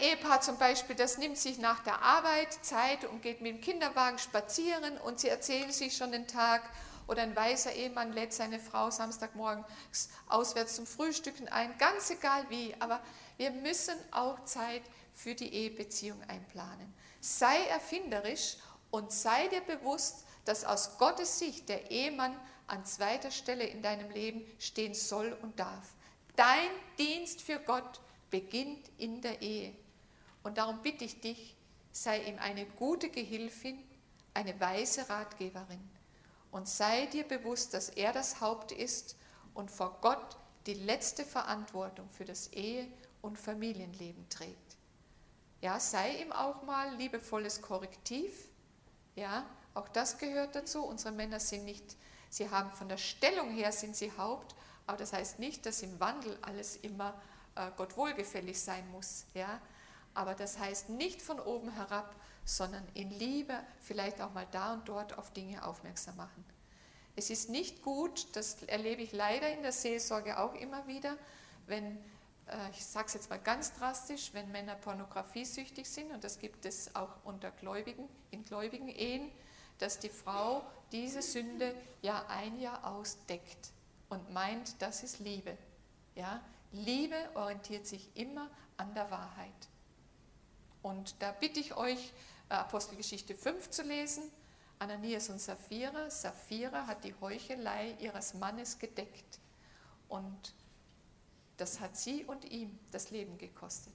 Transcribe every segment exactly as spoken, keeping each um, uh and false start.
Ehepaar zum Beispiel, das nimmt sich nach der Arbeit Zeit und geht mit dem Kinderwagen spazieren und sie erzählen sich schon den Tag. Oder ein weißer Ehemann lädt seine Frau Samstagmorgens auswärts zum Frühstücken ein, ganz egal wie, aber wir müssen auch Zeit für die Ehebeziehung einplanen. Sei erfinderisch und sei dir bewusst, dass aus Gottes Sicht der Ehemann an zweiter Stelle in deinem Leben stehen soll und darf. Dein Dienst für Gott beginnt in der Ehe. Und darum bitte ich dich, sei ihm eine gute Gehilfin, eine weise Ratgeberin. Und sei dir bewusst, dass er das Haupt ist und vor Gott die letzte Verantwortung für das Ehe- und Familienleben trägt. Ja, sei ihm auch mal liebevolles Korrektiv. Ja, auch das gehört dazu. Unsere Männer sind nicht, sie haben von der Stellung her sind sie Haupt, aber das heißt nicht, dass im Wandel alles immer äh, Gott wohlgefällig sein muss. Ja, aber das heißt nicht von oben herab, sondern in Liebe vielleicht auch mal da und dort auf Dinge aufmerksam machen. Es ist nicht gut, das erlebe ich leider in der Seelsorge auch immer wieder, wenn, äh, ich sage es jetzt mal ganz drastisch, wenn Männer pornografiesüchtig sind, und das gibt es auch unter Gläubigen, in gläubigen Ehen, dass die Frau diese Sünde Jahr ein, Jahr ausdeckt und meint, das ist Liebe. Ja? Liebe orientiert sich immer an der Wahrheit. Und da bitte ich euch, Apostelgeschichte fünf zu lesen, Ananias und Sapphira. Sapphira hat die Heuchelei ihres Mannes gedeckt und das hat sie und ihm das Leben gekostet.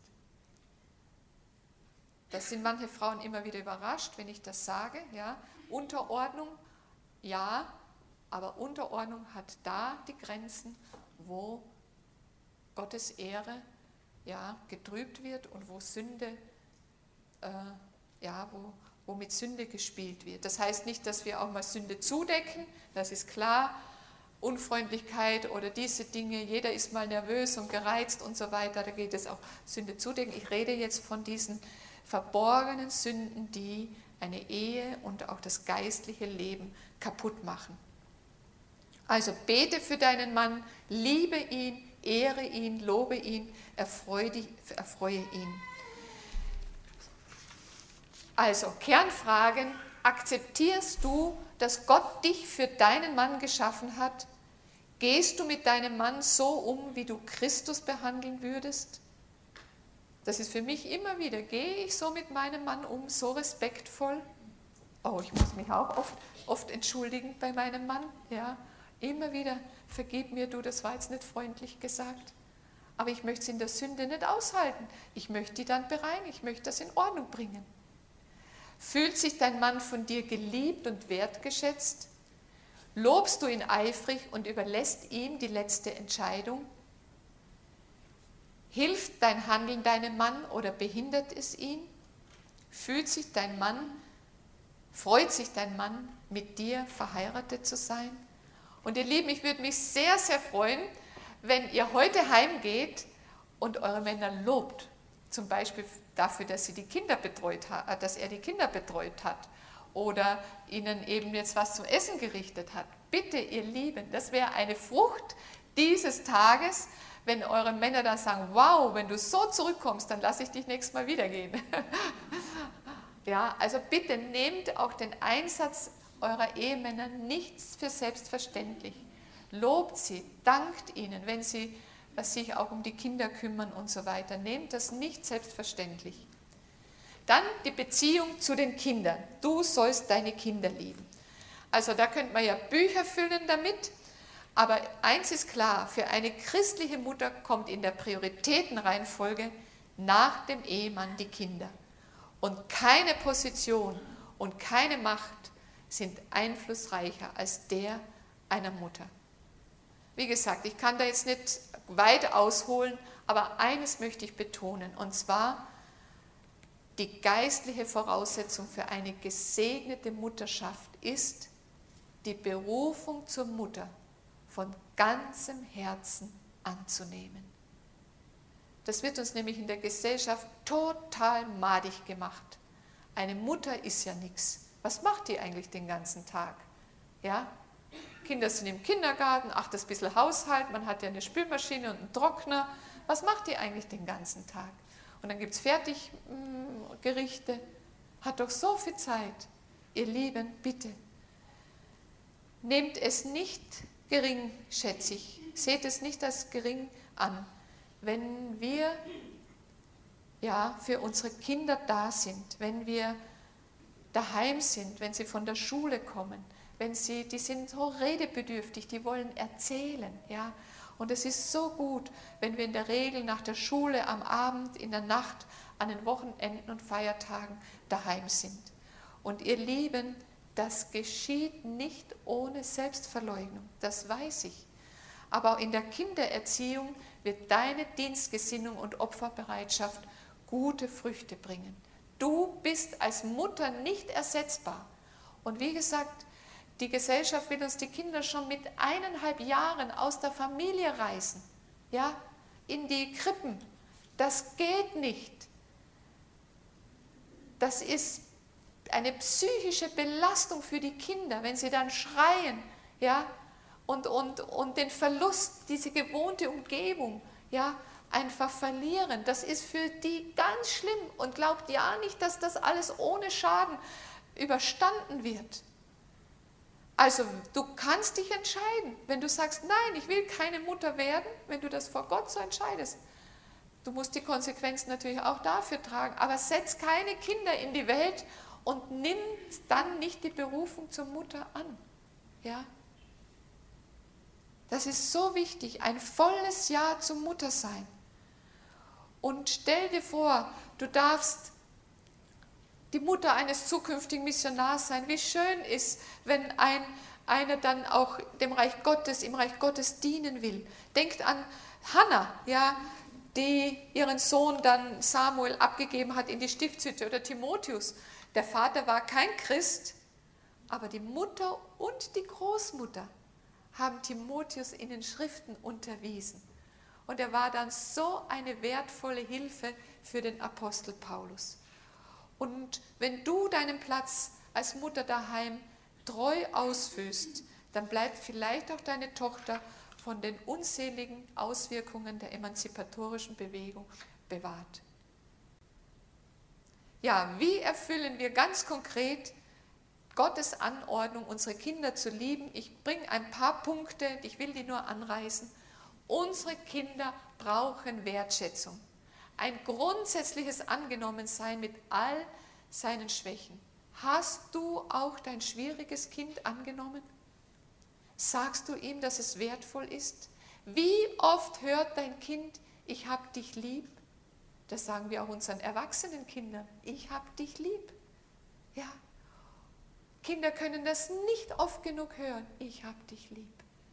Das sind manche Frauen immer wieder überrascht, wenn ich das sage. Ja. Unterordnung, ja, aber Unterordnung hat da die Grenzen, wo Gottes Ehre ja, getrübt wird und wo Sünde äh, ja, wo, wo mit Sünde gespielt wird. Das heißt nicht, dass wir auch mal Sünde zudecken, das ist klar, Unfreundlichkeit oder diese Dinge, jeder ist mal nervös und gereizt und so weiter, da geht es auch Sünde zudecken. Ich rede jetzt von diesen verborgenen Sünden, die eine Ehe und auch das geistliche Leben kaputt machen. Also bete für deinen Mann, liebe ihn, ehre ihn, lobe ihn, erfreue, dich, erfreue ihn. Also Kernfragen, akzeptierst du, dass Gott dich für deinen Mann geschaffen hat? Gehst du mit deinem Mann so um, wie du Christus behandeln würdest? Das ist für mich immer wieder, gehe ich so mit meinem Mann um, so respektvoll? Oh, ich muss mich auch oft, oft entschuldigen bei meinem Mann. Ja, immer wieder, vergib mir du, das war jetzt nicht freundlich gesagt. Aber ich möchte es in der Sünde nicht aushalten. Ich möchte die dann bereinigen, ich möchte das in Ordnung bringen. Fühlt sich dein Mann von dir geliebt und wertgeschätzt? Lobst du ihn eifrig und überlässt ihm die letzte Entscheidung? Hilft dein Handeln deinem Mann oder behindert es ihn? Fühlt sich dein Mann, freut sich dein Mann, mit dir verheiratet zu sein? Und ihr Lieben, ich würde mich sehr, sehr freuen, wenn ihr heute heimgeht und eure Männer lobt. Zum Beispiel dafür, dass, sie die Kinder betreut hat, dass er die Kinder betreut hat oder ihnen eben jetzt was zum Essen gerichtet hat. Bitte, ihr Lieben, das wäre eine Frucht dieses Tages, wenn eure Männer dann sagen, wow, wenn du so zurückkommst, dann lasse ich dich nächstes Mal wieder gehen. Ja, also bitte nehmt auch den Einsatz eurer Ehemänner nicht für selbstverständlich. Lobt sie, dankt ihnen, wenn sie sich auch um die Kinder kümmern und so weiter. Nehmt das nicht selbstverständlich. Dann die Beziehung zu den Kindern. Du sollst deine Kinder lieben. Also da könnte man ja Bücher füllen damit, aber eins ist klar, für eine christliche Mutter kommt in der Prioritätenreihenfolge nach dem Ehemann die Kinder. Und keine Position und keine Macht sind einflussreicher als der einer Mutter. Wie gesagt, ich kann da jetzt nicht weit ausholen, aber eines möchte ich betonen, und zwar die geistliche Voraussetzung für eine gesegnete Mutterschaft ist, die Berufung zur Mutter von ganzem Herzen anzunehmen. Das wird uns nämlich in der Gesellschaft total madig gemacht. Eine Mutter ist ja nichts. Was macht die eigentlich den ganzen Tag? Ja? Kinder sind im Kindergarten, ach, das bisschen Haushalt, man hat ja eine Spülmaschine und einen Trockner. Was macht die eigentlich den ganzen Tag? und dann gibt es Fertiggerichte. Hat doch so viel Zeit. Ihr Lieben, bitte, nehmt es nicht geringschätzig, seht es nicht als gering an, wenn wir ja, für unsere Kinder da sind, wenn wir daheim sind, wenn sie von der Schule kommen, wenn sie, die sind so redebedürftig, die wollen erzählen, ja. Und es ist so gut, wenn wir in der Regel nach der Schule am Abend, in der Nacht, an den Wochenenden und Feiertagen daheim sind. Und ihr Lieben, das geschieht nicht ohne Selbstverleugnung, das weiß ich. Aber auch in der Kindererziehung wird deine Dienstgesinnung und Opferbereitschaft gute Früchte bringen. Du bist als Mutter nicht ersetzbar. Und wie gesagt, die Gesellschaft will uns die Kinder schon mit eineinhalb Jahren aus der Familie reißen, ja, in die Krippen. Das geht nicht. Das ist eine psychische Belastung für die Kinder, wenn sie dann schreien, ja, und, und, und den Verlust, diese gewohnte Umgebung, ja, einfach verlieren. Das ist für die ganz schlimm und glaubt ja nicht, dass das alles ohne Schaden überstanden wird. Also du kannst dich entscheiden, wenn du sagst, nein, ich will keine Mutter werden, wenn du das vor Gott so entscheidest. Du musst die Konsequenzen natürlich auch dafür tragen, aber setz keine Kinder in die Welt und nimm dann nicht die Berufung zur Mutter an. Ja? Das ist so wichtig, ein volles Ja zur Mutter sein. Und stell dir vor, du darfst die Mutter eines zukünftigen Missionars sein. Wie schön ist, wenn ein, einer dann auch dem Reich Gottes, im Reich Gottes dienen will. Denkt an Hannah, ja, die ihren Sohn dann Samuel abgegeben hat in die Stiftshütte, oder Timotheus. Der Vater war kein Christ, aber die Mutter und die Großmutter haben Timotheus in den Schriften unterwiesen. Und er war dann so eine wertvolle Hilfe für den Apostel Paulus. Und wenn du deinen Platz als Mutter daheim treu ausfüllst, dann bleibt vielleicht auch deine Tochter von den unzähligen Auswirkungen der emanzipatorischen Bewegung bewahrt. Ja, wie erfüllen wir ganz konkret Gottes Anordnung, unsere Kinder zu lieben? Ich bringe ein paar Punkte, ich will die nur anreißen. Unsere Kinder brauchen Wertschätzung. Ein grundsätzliches Angenommensein mit all seinen Schwächen. Hast du auch dein schwieriges Kind angenommen? Sagst du ihm, dass es wertvoll ist? Wie oft hört dein Kind, ich hab dich lieb? Das sagen wir auch unseren erwachsenen Kindern. Ich hab dich lieb. Ja. Kinder können das nicht oft genug hören. Ich hab dich lieb.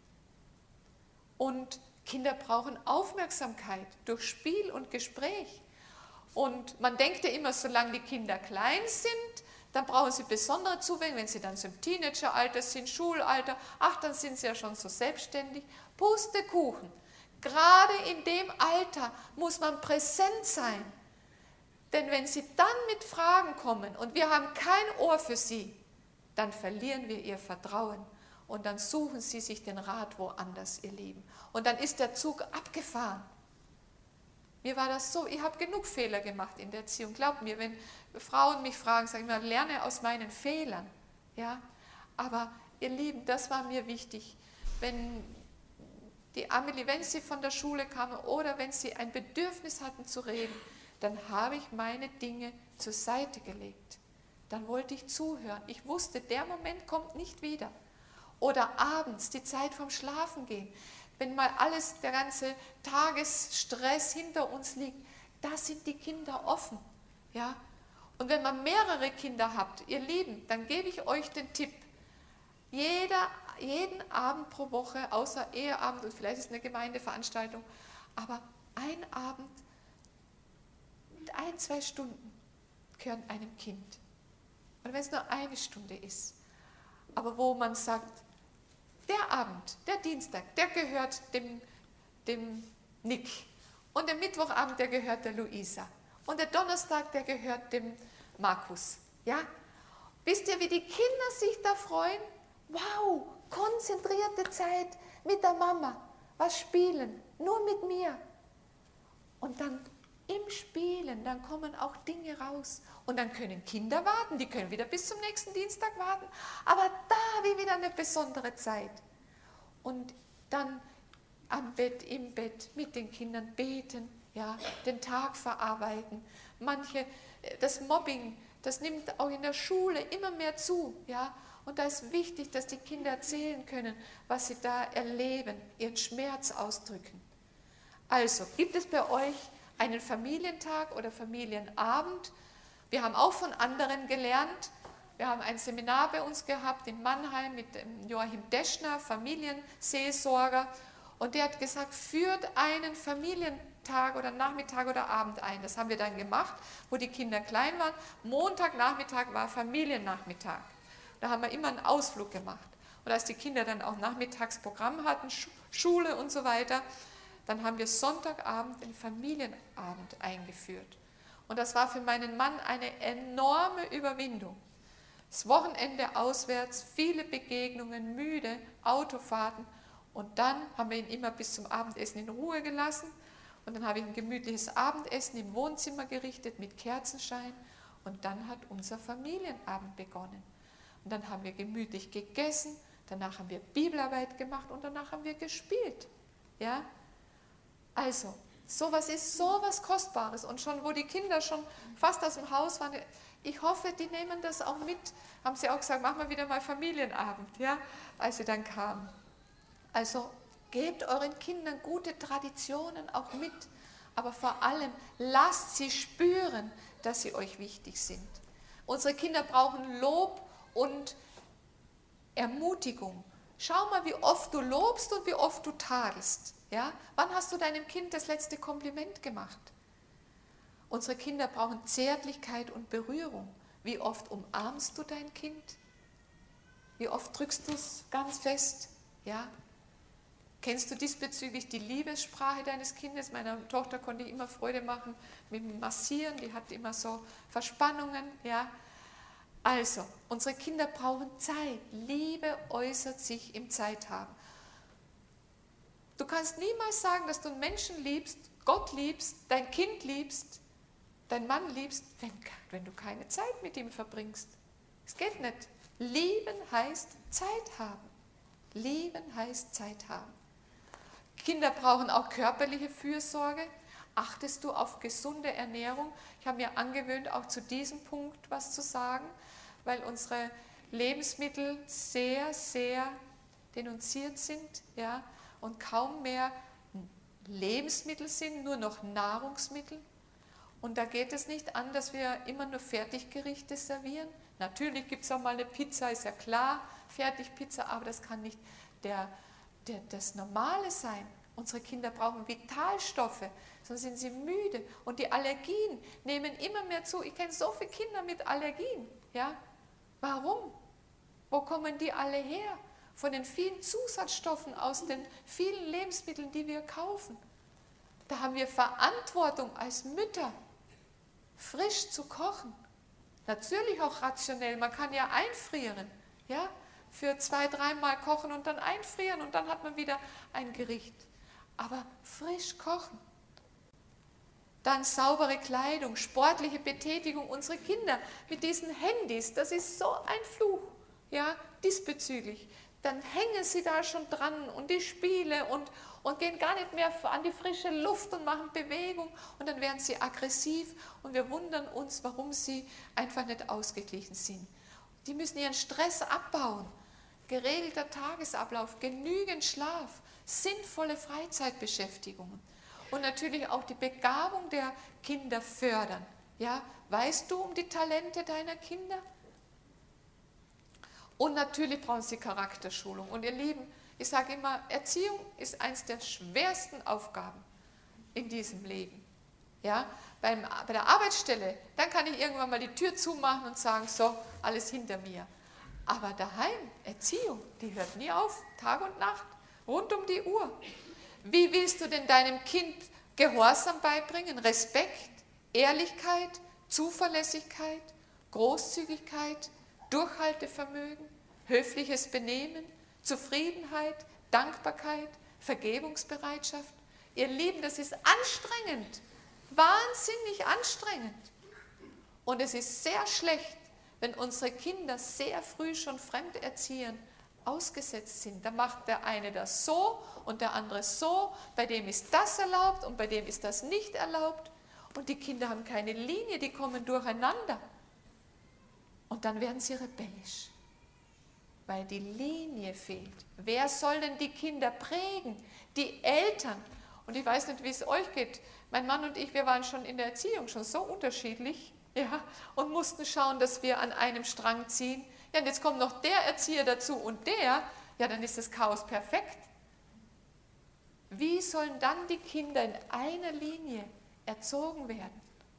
Und Kinder brauchen Aufmerksamkeit durch Spiel und Gespräch. Und man denkt ja immer, solange die Kinder klein sind, dann brauchen sie besondere Zuwendung. Wenn sie dann so im Teenageralter sind, Schulalter, ach, dann sind sie ja schon so selbstständig. Pustekuchen. Gerade in dem Alter muss man präsent sein. Denn wenn sie dann mit Fragen kommen und wir haben kein Ohr für sie, dann verlieren wir ihr Vertrauen. Und dann suchen sie sich den Rat woanders, ihr Lieben. Und dann ist der Zug abgefahren. Mir war das so, ich habe genug Fehler gemacht in der Erziehung. Glaubt mir, wenn Frauen mich fragen, sage ich mal, lerne aus meinen Fehlern. Ja? Aber ihr Lieben, das war mir wichtig. Wenn die Amelie, wenn sie von der Schule kamen oder wenn sie ein Bedürfnis hatten zu reden, dann habe ich meine Dinge zur Seite gelegt. Dann wollte ich zuhören. Ich wusste, der Moment kommt nicht wieder. Oder abends, die Zeit vom Schlafengehen. Wenn mal alles, der ganze Tagesstress hinter uns liegt, da sind die Kinder offen. Ja? Und wenn man mehrere Kinder habt, ihr Lieben, dann gebe ich euch den Tipp. Jeder, jeden Abend pro Woche, außer Eheabend und vielleicht ist es eine Gemeindeveranstaltung, aber ein Abend, ein, zwei Stunden gehören einem Kind. Und wenn es nur eine Stunde ist, aber wo man sagt, der Abend, der Dienstag, der gehört dem, dem Nick. Und der Mittwochabend, der gehört der Luisa. Und der Donnerstag, der gehört dem Markus. Ja? Wisst ihr, wie die Kinder sich da freuen? Wow, konzentrierte Zeit mit der Mama. Was spielen? Nur mit mir. Und dann im Spielen, dann kommen auch Dinge raus. Und dann können Kinder warten, die können wieder bis zum nächsten Dienstag warten. Aber da wie wieder eine besondere Zeit. Und dann am Bett, im Bett mit den Kindern beten, ja, den Tag verarbeiten. Manche, das Mobbing, das nimmt auch in der Schule immer mehr zu, ja. Und da ist wichtig, dass die Kinder erzählen können, was sie da erleben, ihren Schmerz ausdrücken. Also, gibt es bei euch einen Familientag oder Familienabend? Wir haben auch von anderen gelernt. Wir haben ein Seminar bei uns gehabt in Mannheim mit dem Joachim Deschner, Familienseelsorger. Und der hat gesagt, führt einen Familientag oder Nachmittag oder Abend ein. Das haben wir dann gemacht, wo die Kinder klein waren. Montagnachmittag war Familiennachmittag. Da haben wir immer einen Ausflug gemacht. Und als die Kinder dann auch Nachmittagsprogramm hatten, Schule und so weiter, dann haben wir Sonntagabend den Familienabend eingeführt. Und das war für meinen Mann eine enorme Überwindung. Das Wochenende auswärts, viele Begegnungen, müde, Autofahrten. Und dann haben wir ihn immer bis zum Abendessen in Ruhe gelassen. Und dann habe ich ein gemütliches Abendessen im Wohnzimmer gerichtet mit Kerzenschein. Und dann hat unser Familienabend begonnen. Und dann haben wir gemütlich gegessen, danach haben wir Bibelarbeit gemacht und danach haben wir gespielt. Ja? Also, sowas ist sowas Kostbares. Und schon, wo die Kinder schon fast aus dem Haus waren, ich hoffe, die nehmen das auch mit. Haben sie auch gesagt, machen wir wieder mal Familienabend, ja? Als sie dann kamen. Also, gebt euren Kindern gute Traditionen auch mit. Aber vor allem, lasst sie spüren, dass sie euch wichtig sind. Unsere Kinder brauchen Lob und Ermutigung. Schau mal, wie oft du lobst und wie oft du tadelst. Ja? Wann hast du deinem Kind das letzte Kompliment gemacht? Unsere Kinder brauchen Zärtlichkeit und Berührung. Wie oft umarmst du dein Kind? Wie oft drückst du es ganz fest? Ja? Kennst du diesbezüglich die Liebessprache deines Kindes? Meiner Tochter konnte ich immer Freude machen mit dem Massieren, die hat immer so Verspannungen. Ja? Also, unsere Kinder brauchen Zeit. Liebe äußert sich im Zeithaben. Du kannst niemals sagen, dass du einen Menschen liebst, Gott liebst, dein Kind liebst, deinen Mann liebst, wenn, wenn du keine Zeit mit ihm verbringst. Es geht nicht. Lieben heißt Zeit haben. Lieben heißt Zeit haben. Kinder brauchen auch körperliche Fürsorge. Achtest du auf gesunde Ernährung? Ich habe mir angewöhnt, auch zu diesem Punkt was zu sagen, weil unsere Lebensmittel sehr, sehr denunziert sind, ja, und kaum mehr Lebensmittel sind, nur noch Nahrungsmittel. Und da geht es nicht an, dass wir immer nur Fertiggerichte servieren. Natürlich gibt es auch mal eine Pizza, ist ja klar, Fertigpizza, aber das kann nicht der, der, das Normale sein. Unsere Kinder brauchen Vitalstoffe, sonst sind sie müde. Und die Allergien nehmen immer mehr zu. Ich kenne so viele Kinder mit Allergien. Ja? Warum? Wo kommen die alle her? Von den vielen Zusatzstoffen aus den vielen Lebensmitteln, die wir kaufen. Da haben wir Verantwortung als Mütter, frisch zu kochen. Natürlich auch rationell, man kann ja einfrieren, ja, für zwei, dreimal kochen und dann einfrieren und dann hat man wieder ein Gericht. Aber frisch kochen. Dann saubere Kleidung, sportliche Betätigung. Unsere Kinder mit diesen Handys, das ist so ein Fluch, ja, diesbezüglich. Dann hängen sie da schon dran und die Spiele und, und gehen gar nicht mehr an die frische Luft und machen Bewegung und dann werden sie aggressiv und wir wundern uns, warum sie einfach nicht ausgeglichen sind. Die müssen ihren Stress abbauen, geregelter Tagesablauf, genügend Schlaf, sinnvolle Freizeitbeschäftigungen und natürlich auch die Begabung der Kinder fördern. Ja, weißt du um die Talente deiner Kinder? Und natürlich brauchen sie Charakterschulung. Und ihr Lieben, ich sage immer, Erziehung ist eines der schwersten Aufgaben in diesem Leben. Ja? Beim, bei der Arbeitsstelle, dann kann ich irgendwann mal die Tür zumachen und sagen, so, alles hinter mir. Aber daheim, Erziehung, die hört nie auf, Tag und Nacht, rund um die Uhr. Wie willst du denn deinem Kind Gehorsam beibringen? Respekt, Ehrlichkeit, Zuverlässigkeit, Großzügigkeit, Durchhaltevermögen, höfliches Benehmen, Zufriedenheit, Dankbarkeit, Vergebungsbereitschaft. Ihr Lieben, das ist anstrengend. wahnsinnig anstrengend. Und es ist sehr schlecht, wenn unsere Kinder sehr früh schon Fremderziehern ausgesetzt sind. Da macht der eine das so und der andere so, bei dem ist das erlaubt und bei dem ist das nicht erlaubt. Und die Kinder haben keine Linie, die kommen durcheinander. Und dann werden sie rebellisch, weil die Linie fehlt. Wer soll denn die Kinder prägen? Die Eltern. Und ich weiß nicht, wie es euch geht. Mein Mann und ich, wir waren schon in der Erziehung schon so unterschiedlich, ja, und mussten schauen, dass wir an einem Strang ziehen. Ja, und jetzt kommt noch der Erzieher dazu und der, ja, dann ist das Chaos perfekt. Wie sollen dann die Kinder in einer Linie erzogen werden?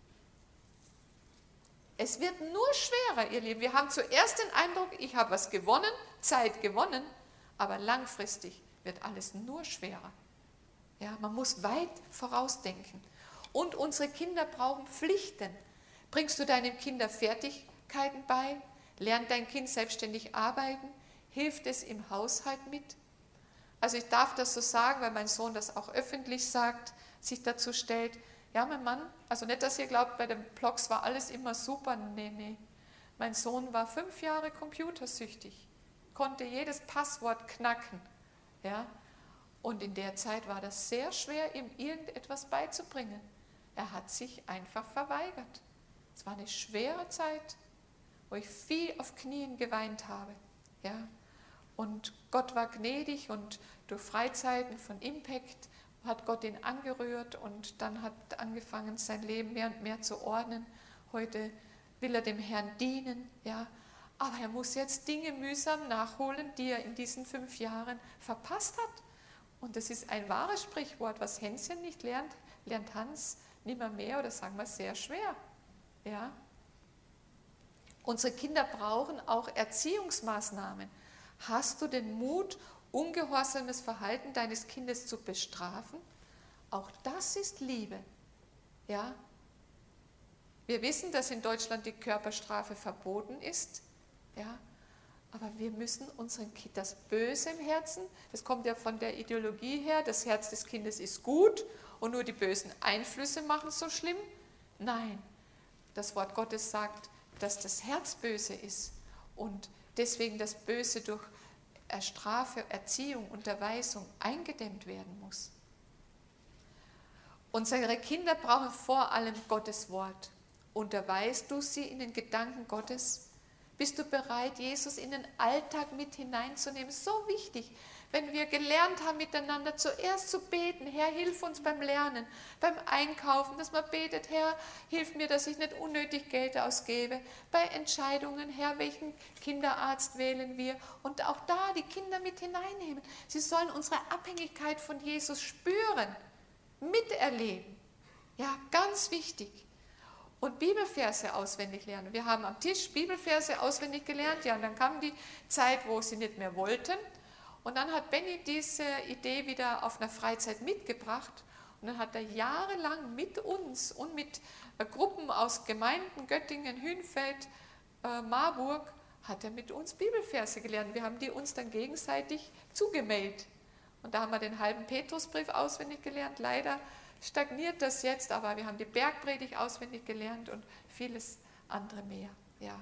Es wird nur schwerer, ihr Lieben. Wir haben zuerst den Eindruck, ich habe was gewonnen, Zeit gewonnen, aber langfristig wird alles nur schwerer. Ja, man muss weit vorausdenken. Und unsere Kinder brauchen Pflichten. Bringst du deinem Kind Fertigkeiten bei? Lernt dein Kind selbstständig arbeiten? Hilft es im Haushalt mit? Also ich darf das so sagen, weil mein Sohn das auch öffentlich sagt, sich dazu stellt. Ja, mein Mann, also nicht, dass ihr glaubt, bei den Blogs war alles immer super. Nee, nee. Mein Sohn war fünf Jahre computersüchtig, konnte jedes Passwort knacken. Ja? Und in der Zeit war das sehr schwer, ihm irgendetwas beizubringen. Er hat sich einfach verweigert. Es war eine schwere Zeit, wo ich viel auf Knien geweint habe. Ja? Und Gott war gnädig und durch Freizeiten von Impact hat Gott ihn angerührt und dann hat angefangen, sein Leben mehr und mehr zu ordnen. Heute will er dem Herrn dienen, ja. Aber er muss jetzt Dinge mühsam nachholen, die er in diesen fünf Jahren verpasst hat. Und das ist ein wahres Sprichwort, was Hänschen nicht lernt, lernt Hans nimmer mehr oder sagen wir sehr schwer. Ja. Unsere Kinder brauchen auch Erziehungsmaßnahmen. Hast du den Mut, ungehorsames Verhalten deines Kindes zu bestrafen? Auch das ist Liebe. Ja? Wir wissen, dass in Deutschland die Körperstrafe verboten ist. Ja? Aber wir müssen unseren Kind, das Böse im Herzen, das kommt ja von der Ideologie her, das Herz des Kindes ist gut und nur die bösen Einflüsse machen es so schlimm. Nein, das Wort Gottes sagt, dass das Herz böse ist und deswegen das Böse durch Strafe, Erziehung, Unterweisung eingedämmt werden muss. Unsere Kinder brauchen vor allem Gottes Wort. Unterweist du sie in den Gedanken Gottes? Bist du bereit, Jesus in den Alltag mit hineinzunehmen? So wichtig, wenn wir gelernt haben, miteinander zuerst zu beten. Herr, hilf uns beim Lernen, beim Einkaufen, dass man betet, Herr, hilf mir, dass ich nicht unnötig Geld ausgebe. Bei Entscheidungen, Herr, welchen Kinderarzt wählen wir? Und auch da die Kinder mit hineinnehmen. Sie sollen unsere Abhängigkeit von Jesus spüren, miterleben. Ja, ganz wichtig. Und Bibelverse auswendig lernen. Wir haben am Tisch Bibelverse auswendig gelernt. Ja, und dann kam die Zeit, wo sie nicht mehr wollten. Und dann hat Benny diese Idee wieder auf einer Freizeit mitgebracht. Und dann hat er jahrelang mit uns und mit äh, Gruppen aus Gemeinden, Göttingen, Hünfeld, äh, Marburg, hat er mit uns Bibelverse gelernt. Wir haben die uns dann gegenseitig zugemailt. Und da haben wir den halben Petrusbrief auswendig gelernt. Leider stagniert das jetzt, aber wir haben die Bergpredigt auswendig gelernt und vieles andere mehr. Ja.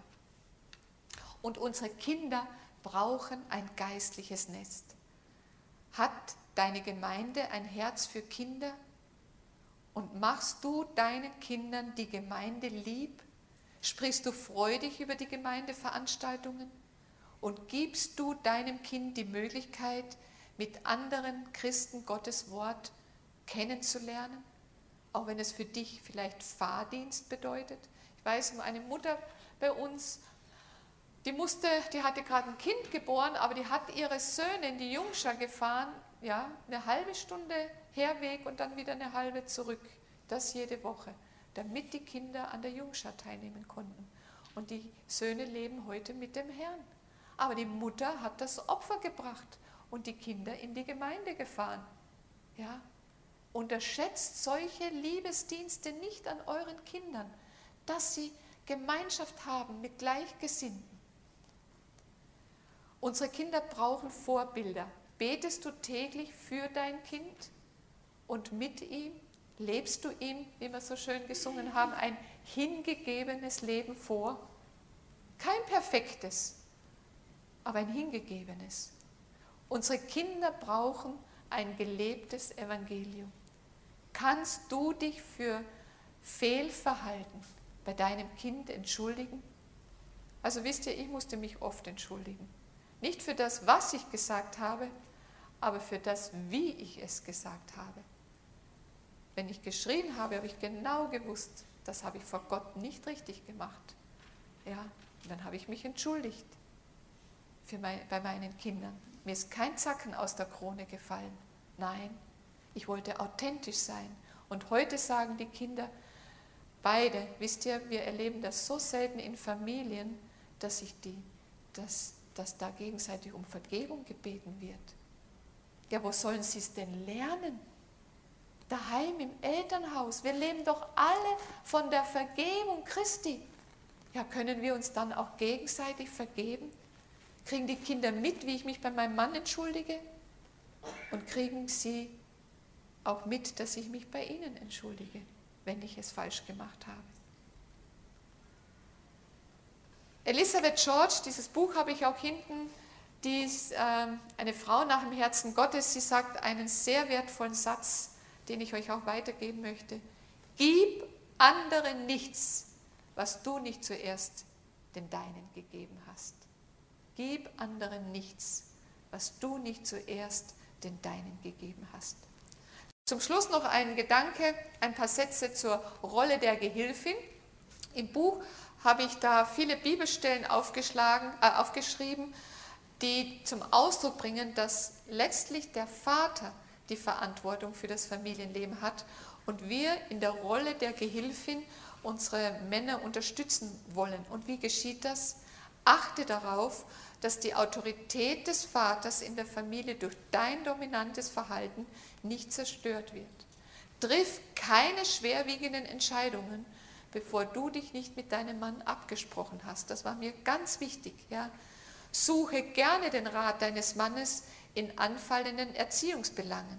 Und unsere Kinder brauchen ein geistliches Nest. Hat deine Gemeinde ein Herz für Kinder? Und machst du deinen Kindern die Gemeinde lieb? Sprichst du freudig über die Gemeindeveranstaltungen? Und gibst du deinem Kind die Möglichkeit, mit anderen Christen Gottes Wort kennenzulernen, auch wenn es für dich vielleicht Fahrdienst bedeutet. Ich weiß um eine Mutter bei uns, die musste, die hatte gerade ein Kind geboren, aber die hat ihre Söhne in die Jungschar gefahren, ja, eine halbe Stunde Herweg und dann wieder eine halbe zurück, das jede Woche, damit die Kinder an der Jungschar teilnehmen konnten. Und die Söhne leben heute mit dem Herrn. Aber die Mutter hat das Opfer gebracht und die Kinder in die Gemeinde gefahren. Ja, unterschätzt solche Liebesdienste nicht an euren Kindern, dass sie Gemeinschaft haben mit Gleichgesinnten. Unsere Kinder brauchen Vorbilder. Betest du täglich für dein Kind und mit ihm? Lebst du ihm, wie wir so schön gesungen haben, ein hingegebenes Leben vor? Kein perfektes, aber ein hingegebenes. Unsere Kinder brauchen ein gelebtes Evangelium. Kannst du dich für Fehlverhalten bei deinem Kind entschuldigen? Also wisst ihr, ich musste mich oft entschuldigen. Nicht für das, was ich gesagt habe, aber für das, wie ich es gesagt habe. Wenn ich geschrien habe, habe ich genau gewusst, das habe ich vor Gott nicht richtig gemacht. Ja, und dann habe ich mich entschuldigt für mein, bei meinen Kindern. Mir ist kein Zacken aus der Krone gefallen. Nein, ich wollte authentisch sein. Und heute sagen die Kinder, beide, wisst ihr, wir erleben das so selten in Familien, dass, sich die, dass, dass da gegenseitig um Vergebung gebeten wird. Ja, wo sollen sie es denn lernen? Daheim im Elternhaus. Wir leben doch alle von der Vergebung Christi. Ja, können wir uns dann auch gegenseitig vergeben? Kriegen die Kinder mit, wie ich mich bei meinem Mann entschuldige? Und kriegen sie auch mit, dass ich mich bei ihnen entschuldige, wenn ich es falsch gemacht habe? Elisabeth George, dieses Buch habe ich auch hinten, die ist äh, eine Frau nach dem Herzen Gottes. Sie sagt einen sehr wertvollen Satz, den ich euch auch weitergeben möchte. Gib anderen nichts, was du nicht zuerst den Deinen gegeben hast. Gib anderen nichts, was du nicht zuerst den Deinen gegeben hast. Zum Schluss noch ein Gedanke, ein paar Sätze zur Rolle der Gehilfin. Im Buch habe ich da viele Bibelstellen aufgeschlagen, äh, aufgeschrieben, die zum Ausdruck bringen, dass letztlich der Vater die Verantwortung für das Familienleben hat und wir in der Rolle der Gehilfin unsere Männer unterstützen wollen. Und wie geschieht das? Achte darauf, dass die Autorität des Vaters in der Familie durch dein dominantes Verhalten nicht zerstört wird. Triff keine schwerwiegenden Entscheidungen, bevor du dich nicht mit deinem Mann abgesprochen hast. Das war mir ganz wichtig. Ja? Suche gerne den Rat deines Mannes in anfallenden Erziehungsbelangen.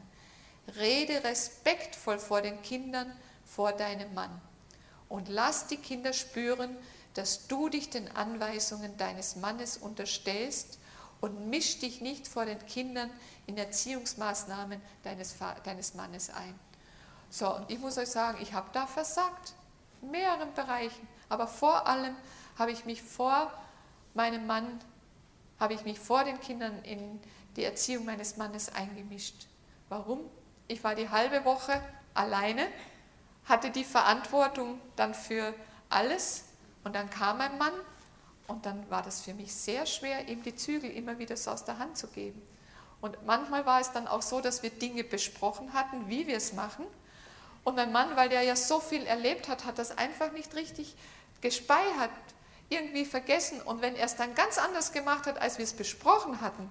Rede respektvoll vor den Kindern, vor deinem Mann. Und lass die Kinder spüren, dass du dich den Anweisungen deines Mannes unterstellst und misch dich nicht vor den Kindern in Erziehungsmaßnahmen deines, deines Mannes ein. So, und ich muss euch sagen, ich habe da versagt, in mehreren Bereichen, aber vor allem habe ich mich vor meinem Mann, habe ich mich vor den Kindern in die Erziehung meines Mannes eingemischt. Warum? Ich war die halbe Woche alleine, hatte die Verantwortung dann für alles und dann kam mein Mann und dann war das für mich sehr schwer, ihm die Zügel immer wieder so aus der Hand zu geben. Und manchmal war es dann auch so, dass wir Dinge besprochen hatten, wie wir es machen. Und mein Mann, weil der ja so viel erlebt hat, hat das einfach nicht richtig gespeichert, irgendwie vergessen. Und wenn er es dann ganz anders gemacht hat, als wir es besprochen hatten,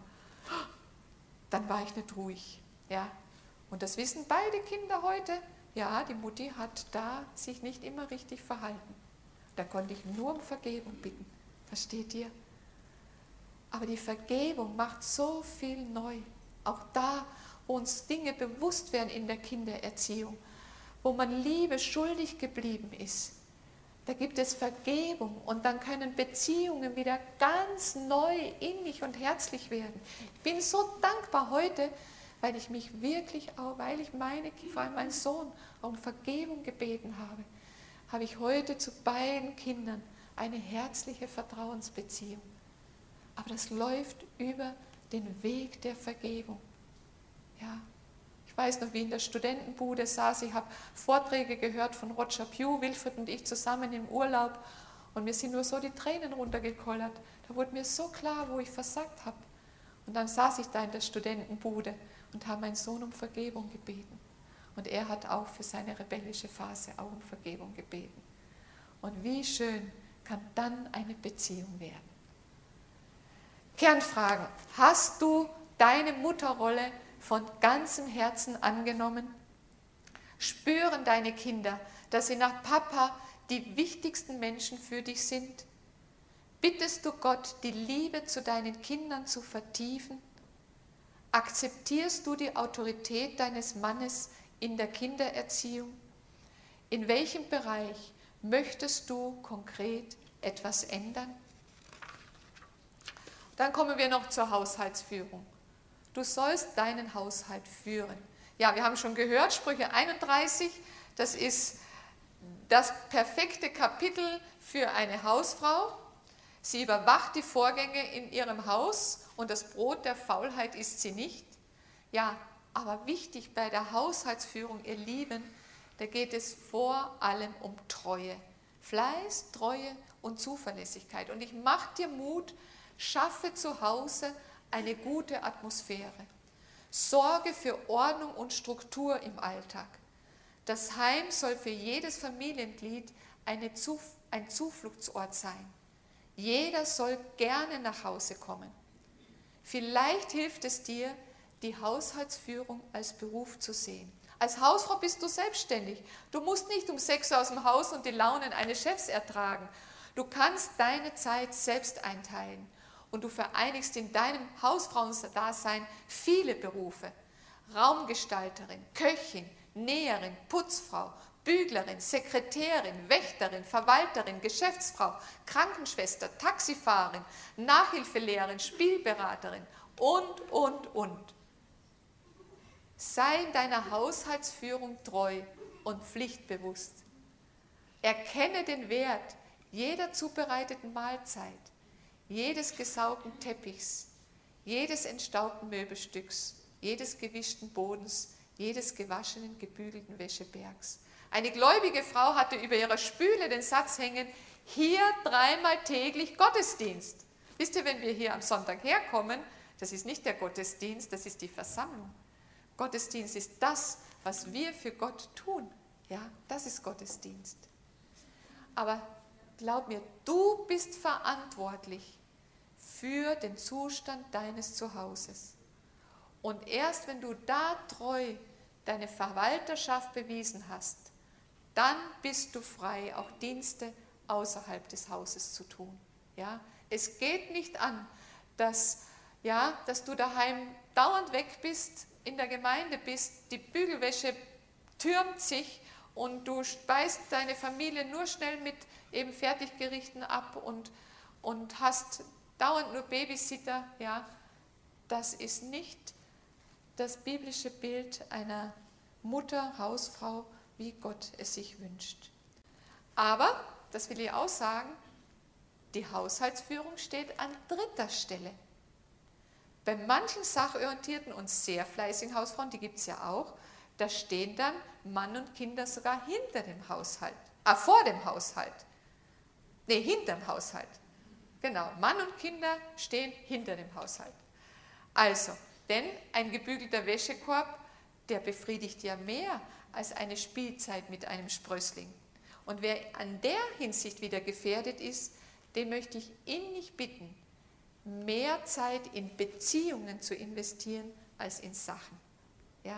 dann war ich nicht ruhig. Ja. Und das wissen beide Kinder heute. Ja, die Mutti hat da sich nicht immer richtig verhalten. Da konnte ich nur um Vergebung bitten. Versteht ihr? Aber die Vergebung macht so viel neu. Auch da, wo uns Dinge bewusst werden in der Kindererziehung, wo man Liebe schuldig geblieben ist, da gibt es Vergebung und dann können Beziehungen wieder ganz neu, innig und herzlich werden. Ich bin so dankbar heute, weil ich mich wirklich, auch weil ich meine, vor allem meinen Sohn um Vergebung gebeten habe, habe ich heute zu beiden Kindern eine herzliche Vertrauensbeziehung. Aber das läuft über den Weg der Vergebung. Ja. Ich weiß noch, wie in der Studentenbude saß, ich habe Vorträge gehört von Roger Pugh, Wilfried und ich zusammen im Urlaub und mir sind nur so die Tränen runtergekollert. Da wurde mir so klar, wo ich versagt habe. Und dann saß ich da in der Studentenbude und habe meinen Sohn um Vergebung gebeten. Und er hat auch für seine rebellische Phase auch um Vergebung gebeten. Und wie schön kann dann eine Beziehung werden. Kernfragen. Hast du deine Mutterrolle von ganzem Herzen angenommen? Spüren deine Kinder, dass sie nach Papa die wichtigsten Menschen für dich sind? Bittest du Gott, die Liebe zu deinen Kindern zu vertiefen? Akzeptierst du die Autorität deines Mannes in der Kindererziehung? In welchem Bereich möchtest du konkret etwas ändern? Dann kommen wir noch zur Haushaltsführung. Du sollst deinen Haushalt führen. Ja, wir haben schon gehört, Sprüche einunddreißig, das ist das perfekte Kapitel für eine Hausfrau. Sie überwacht die Vorgänge in ihrem Haus und das Brot der Faulheit isst sie nicht. Ja, aber wichtig bei der Haushaltsführung, ihr Lieben, da geht es vor allem um Treue. Fleiß, Treue und Zuverlässigkeit. Und ich mache dir Mut, schaffe zu Hause eine gute Atmosphäre. Sorge für Ordnung und Struktur im Alltag. Das Heim soll für jedes Familienglied eine Zuf- ein Zufluchtsort sein. Jeder soll gerne nach Hause kommen. Vielleicht hilft es dir, die Haushaltsführung als Beruf zu sehen. Als Hausfrau bist du selbstständig. Du musst nicht um sechs Uhr aus dem Haus und die Launen eines Chefs ertragen. Du kannst deine Zeit selbst einteilen und du vereinigst in deinem Hausfrauendasein viele Berufe. Raumgestalterin, Köchin, Näherin, Putzfrau, Büglerin, Sekretärin, Wächterin, Verwalterin, Geschäftsfrau, Krankenschwester, Taxifahrerin, Nachhilfelehrerin, Spielberaterin und, und, und. Sei in deiner Haushaltsführung treu und pflichtbewusst. Erkenne den Wert jeder zubereiteten Mahlzeit, jedes gesaugten Teppichs, jedes entstaubten Möbelstücks, jedes gewischten Bodens, jedes gewaschenen, gebügelten Wäschebergs. Eine gläubige Frau hatte über ihrer Spüle den Satz hängen, hier dreimal täglich Gottesdienst. Wisst ihr, wenn wir hier am Sonntag herkommen, das ist nicht der Gottesdienst, das ist die Versammlung. Gottesdienst ist das, was wir für Gott tun. Ja, das ist Gottesdienst. Aber glaub mir, du bist verantwortlich für den Zustand deines Zuhauses. Und erst wenn du da treu deine Verwalterschaft bewiesen hast, dann bist du frei, auch Dienste außerhalb des Hauses zu tun. Ja? Es geht nicht an, dass, ja, dass du daheim dauernd weg bist, in der Gemeinde bist, die Bügelwäsche türmt sich und du speist deine Familie nur schnell mit eben Fertiggerichten ab und, und hast dauernd nur Babysitter. Ja? Das ist nicht das biblische Bild einer Mutter, Hausfrau, wie Gott es sich wünscht. Aber, das will ich auch sagen, die Haushaltsführung steht an dritter Stelle. Bei manchen sachorientierten und sehr fleißigen Hausfrauen, die gibt es ja auch, da stehen dann Mann und Kinder sogar hinter dem Haushalt, ah, vor dem Haushalt. Nee, hinterm Haushalt. Genau, Mann und Kinder stehen hinter dem Haushalt. Also, denn ein gebügelter Wäschekorb, der befriedigt ja mehr als eine Spielzeit mit einem Sprössling. Und wer an der Hinsicht wieder gefährdet ist, den möchte ich innig bitten, mehr Zeit in Beziehungen zu investieren als in Sachen. Ja?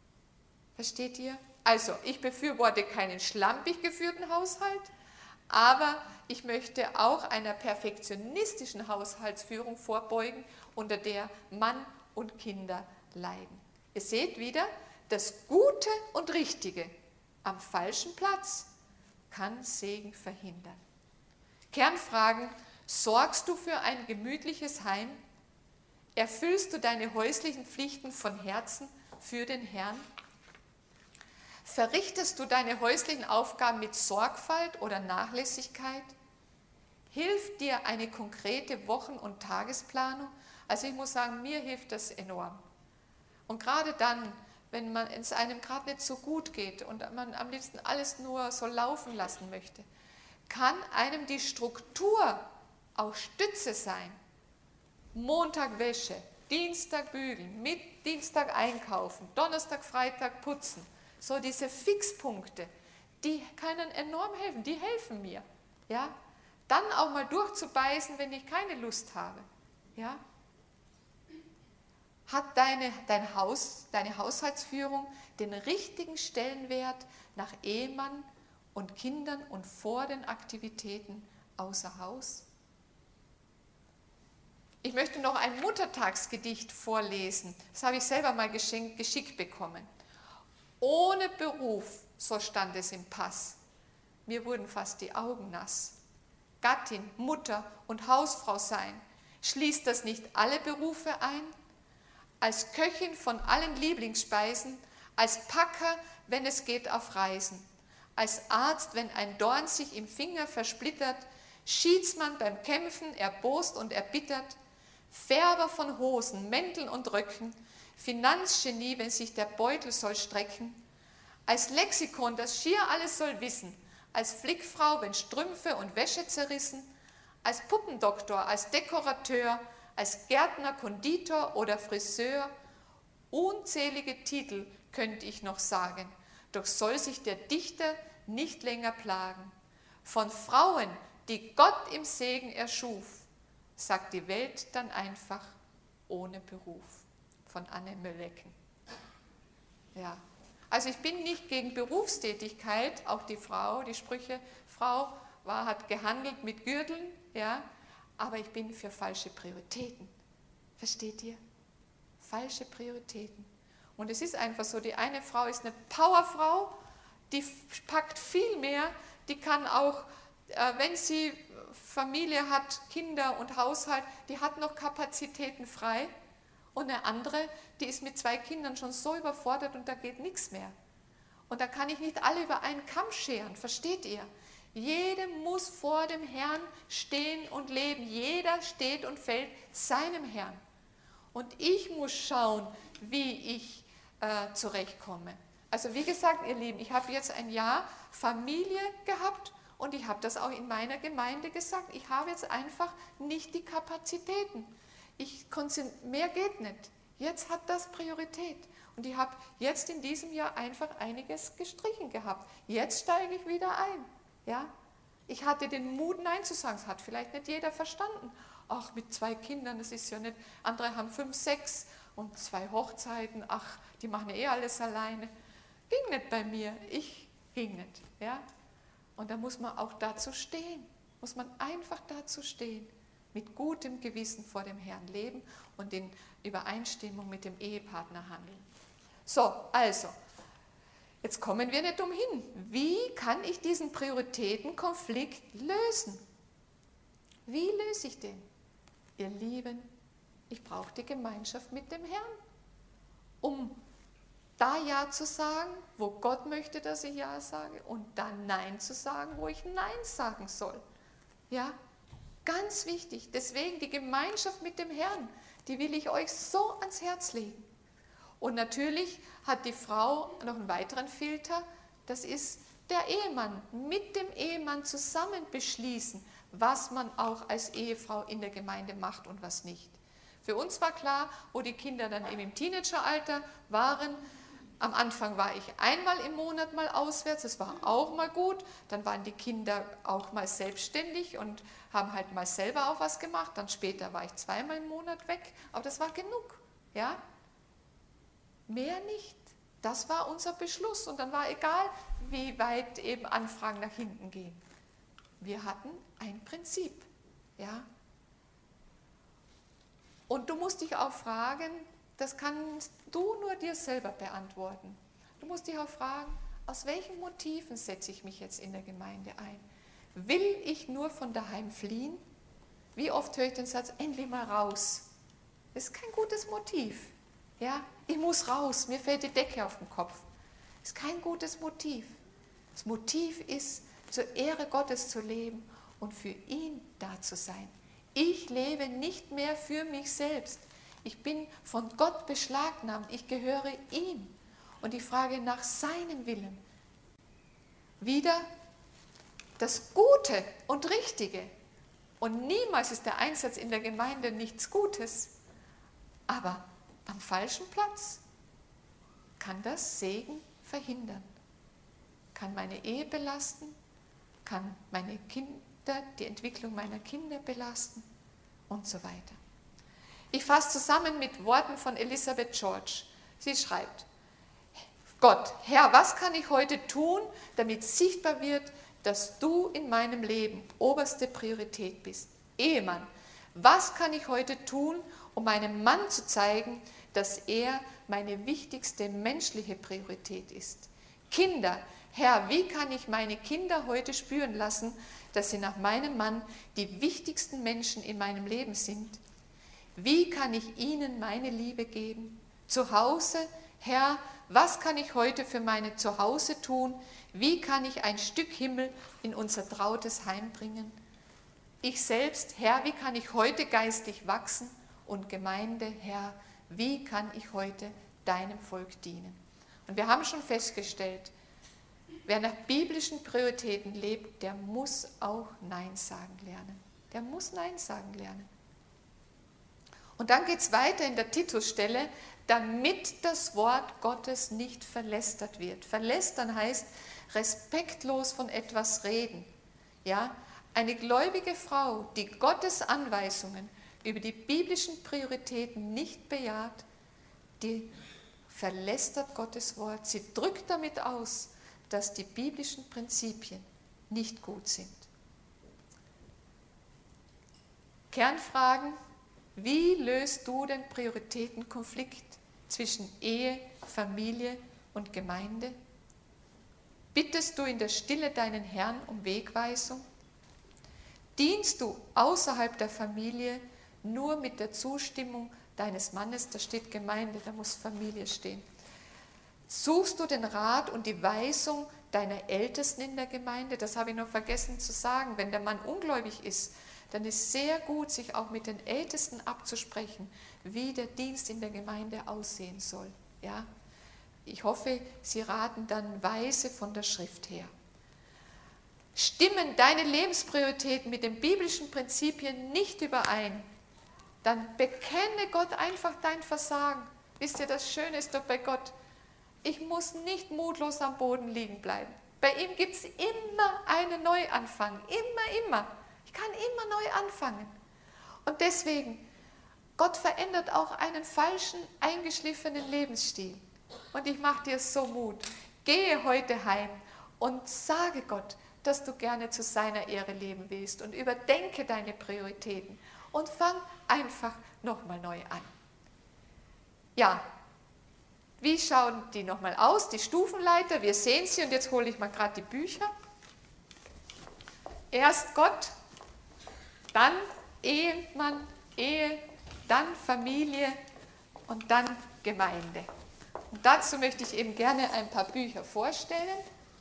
Versteht ihr? Also, ich befürworte keinen schlampig geführten Haushalt, aber ich möchte auch einer perfektionistischen Haushaltsführung vorbeugen, unter der Mann und Kinder leiden. Ihr seht wieder, das Gute und Richtige am falschen Platz kann Segen verhindern. Kernfragen: Sorgst du für ein gemütliches Heim? Erfüllst du deine häuslichen Pflichten von Herzen für den Herrn? Verrichtest du deine häuslichen Aufgaben mit Sorgfalt oder Nachlässigkeit? Hilft dir eine konkrete Wochen- und Tagesplanung? Also ich muss sagen, mir hilft das enorm. Und gerade dann, wenn man es einem gerade nicht so gut geht und man am liebsten alles nur so laufen lassen möchte, kann einem die Struktur auch Stütze sein. Montag Wäsche, Dienstag bügeln, mit Dienstag einkaufen, Donnerstag, Freitag putzen. So diese Fixpunkte, die können enorm helfen, die helfen mir. Ja? Dann auch mal durchzubeißen, wenn ich keine Lust habe. Ja? Hat deine, dein Haus, deine Haushaltsführung den richtigen Stellenwert nach Ehemann und Kindern und vor den Aktivitäten außer Haus? Ich möchte noch ein Muttertagsgedicht vorlesen. Das habe ich selber mal geschenkt, geschickt bekommen. Ohne Beruf, so stand es im Pass. Mir wurden fast die Augen nass. Gattin, Mutter und Hausfrau sein, schließt das nicht alle Berufe ein? Als Köchin von allen Lieblingsspeisen, als Packer, wenn es geht auf Reisen, als Arzt, wenn ein Dorn sich im Finger versplittert, Schiedsmann beim Kämpfen erbost und erbittert, Färber von Hosen, Mänteln und Röcken, Finanzgenie, wenn sich der Beutel soll strecken, als Lexikon, das schier alles soll wissen, als Flickfrau, wenn Strümpfe und Wäsche zerrissen, als Puppendoktor, als Dekorateur, als Gärtner, Konditor oder Friseur. Unzählige Titel könnte ich noch sagen, doch soll sich der Dichter nicht länger plagen. Von Frauen, die Gott im Segen erschuf, sagt die Welt dann einfach ohne Beruf. Von Anne Möllecken. Ja. Also ich bin nicht gegen Berufstätigkeit, auch die Frau, die Sprüche, Frau war, hat gehandelt mit Gürteln, ja, aber ich bin für falsche Prioritäten. Versteht ihr? Falsche Prioritäten. Und es ist einfach so, die eine Frau ist eine Powerfrau, die packt viel mehr, die kann auch, äh, wenn sie Familie hat, Kinder und Haushalt, die hat noch Kapazitäten frei. Und eine andere, die ist mit zwei Kindern schon so überfordert und da geht nichts mehr. Und da kann ich nicht alle über einen Kamm scheren, versteht ihr? Jede muss vor dem Herrn stehen und leben. Jeder steht und fällt seinem Herrn. Und ich muss schauen, wie ich äh, zurechtkomme. Also wie gesagt, ihr Lieben, ich habe jetzt ein Jahr Familie gehabt und ich habe das auch in meiner Gemeinde gesagt. Ich habe jetzt einfach nicht die Kapazitäten. Ich mehr geht nicht. Jetzt hat das Priorität. Und ich habe jetzt in diesem Jahr einfach einiges gestrichen gehabt. Jetzt steige ich wieder ein. Ja? Ich hatte den Mut, Nein zu sagen. Das hat vielleicht nicht jeder verstanden. Ach, mit zwei Kindern, das ist ja nicht. Andere haben fünf, sechs und zwei Hochzeiten. Ach, die machen ja eh alles alleine. Ging nicht bei mir. Ich ging nicht. Ja? Und da muss man auch dazu stehen. Muss man einfach dazu stehen. Mit gutem Gewissen vor dem Herrn leben und in Übereinstimmung mit dem Ehepartner handeln. So, also, jetzt kommen wir nicht umhin. Wie kann ich diesen Prioritätenkonflikt lösen? Wie löse ich den? Ihr Lieben, ich brauche die Gemeinschaft mit dem Herrn, um da Ja zu sagen, wo Gott möchte, dass ich Ja sage, und dann Nein zu sagen, wo ich Nein sagen soll. Ja? Ganz wichtig, deswegen die Gemeinschaft mit dem Herrn, die will ich euch so ans Herz legen. Und natürlich hat die Frau noch einen weiteren Filter, das ist der Ehemann. Mit dem Ehemann zusammen beschließen, was man auch als Ehefrau in der Gemeinde macht und was nicht. Für uns war klar, wo die Kinder dann eben im Teenageralter waren, am Anfang war ich einmal im Monat mal auswärts, das war auch mal gut. Dann waren die Kinder auch mal selbstständig und haben halt mal selber auch was gemacht. Dann später war ich zweimal im Monat weg, aber das war genug. Ja? Mehr nicht. Das war unser Beschluss und dann war egal, wie weit eben Anfragen nach hinten gehen. Wir hatten ein Prinzip. Ja? Und du musst dich auch fragen, das kannst du nur dir selber beantworten. Du musst dich auch fragen, aus welchen Motiven setze ich mich jetzt in der Gemeinde ein? Will ich nur von daheim fliehen? Wie oft höre ich den Satz, endlich mal raus. Das ist kein gutes Motiv. Ja? Ich muss raus, mir fällt die Decke auf den Kopf. Das ist kein gutes Motiv. Das Motiv ist, zur Ehre Gottes zu leben und für ihn da zu sein. Ich lebe nicht mehr für mich selbst. Ich bin von Gott beschlagnahmt, ich gehöre ihm. Und ich frage nach seinem Willen. Wieder das Gute und Richtige. Und niemals ist der Einsatz in der Gemeinde nichts Gutes. Aber am falschen Platz kann das Segen verhindern. Kann meine Ehe belasten, kann meine Kinder, die Entwicklung meiner Kinder belasten und so weiter. Ich fasse zusammen mit Worten von Elisabeth George. Sie schreibt, Gott, Herr, was kann ich heute tun, damit sichtbar wird, dass du in meinem Leben oberste Priorität bist? Ehemann, Was kann ich heute tun, um meinem Mann zu zeigen, dass er meine wichtigste menschliche Priorität ist? Kinder, Herr, wie kann ich meine Kinder heute spüren lassen, dass sie nach meinem Mann die wichtigsten Menschen in meinem Leben sind? Wie kann ich ihnen meine Liebe geben? Zu Hause, Herr, was kann ich heute für meine Zuhause tun? Wie kann ich ein Stück Himmel in unser trautes Heim bringen? Ich selbst, Herr, wie kann ich heute geistlich wachsen? Und Gemeinde, Herr, wie kann ich heute deinem Volk dienen? Und wir haben schon festgestellt, wer nach biblischen Prioritäten lebt, der muss auch Nein sagen lernen. Der muss Nein sagen lernen. Und dann geht es weiter in der Titelstelle, damit das Wort Gottes nicht verlästert wird. Verlästern heißt respektlos von etwas reden. Ja? Eine gläubige Frau, die Gottes Anweisungen über die biblischen Prioritäten nicht bejaht, die verlästert Gottes Wort. Sie drückt damit aus, dass die biblischen Prinzipien nicht gut sind. Kernfragen: Wie löst du den Prioritätenkonflikt zwischen Ehe, Familie und Gemeinde? Bittest du in der Stille deinen Herrn um Wegweisung? Dienst du außerhalb der Familie nur mit der Zustimmung deines Mannes? Da steht Gemeinde, da muss Familie stehen. Suchst du den Rat und die Weisung deiner Ältesten in der Gemeinde? Das habe ich noch vergessen zu sagen. Wenn der Mann ungläubig ist, dann ist sehr gut, sich auch mit den Ältesten abzusprechen, wie der Dienst in der Gemeinde aussehen soll. Ja? Ich hoffe, Sie raten dann weise von der Schrift her. Stimmen deine Lebensprioritäten mit den biblischen Prinzipien nicht überein, dann bekenne Gott einfach dein Versagen. Wisst ihr, das Schöne ist doch bei Gott, ich muss nicht mutlos am Boden liegen bleiben. Bei ihm gibt es immer einen Neuanfang, immer, immer. Ich kann immer neu anfangen. Und deswegen, Gott verändert auch einen falschen, eingeschliffenen Lebensstil. Und ich mache dir so Mut. Gehe heute heim und sage Gott, dass du gerne zu seiner Ehre leben willst und überdenke deine Prioritäten und fang einfach nochmal neu an. Ja, wie schauen die nochmal aus, die Stufenleiter? Wir sehen sie und jetzt hole ich mal gerade die Bücher. Erst Gott, dann Ehemann, Ehe, dann Familie und dann Gemeinde. Und dazu möchte ich eben gerne ein paar Bücher vorstellen.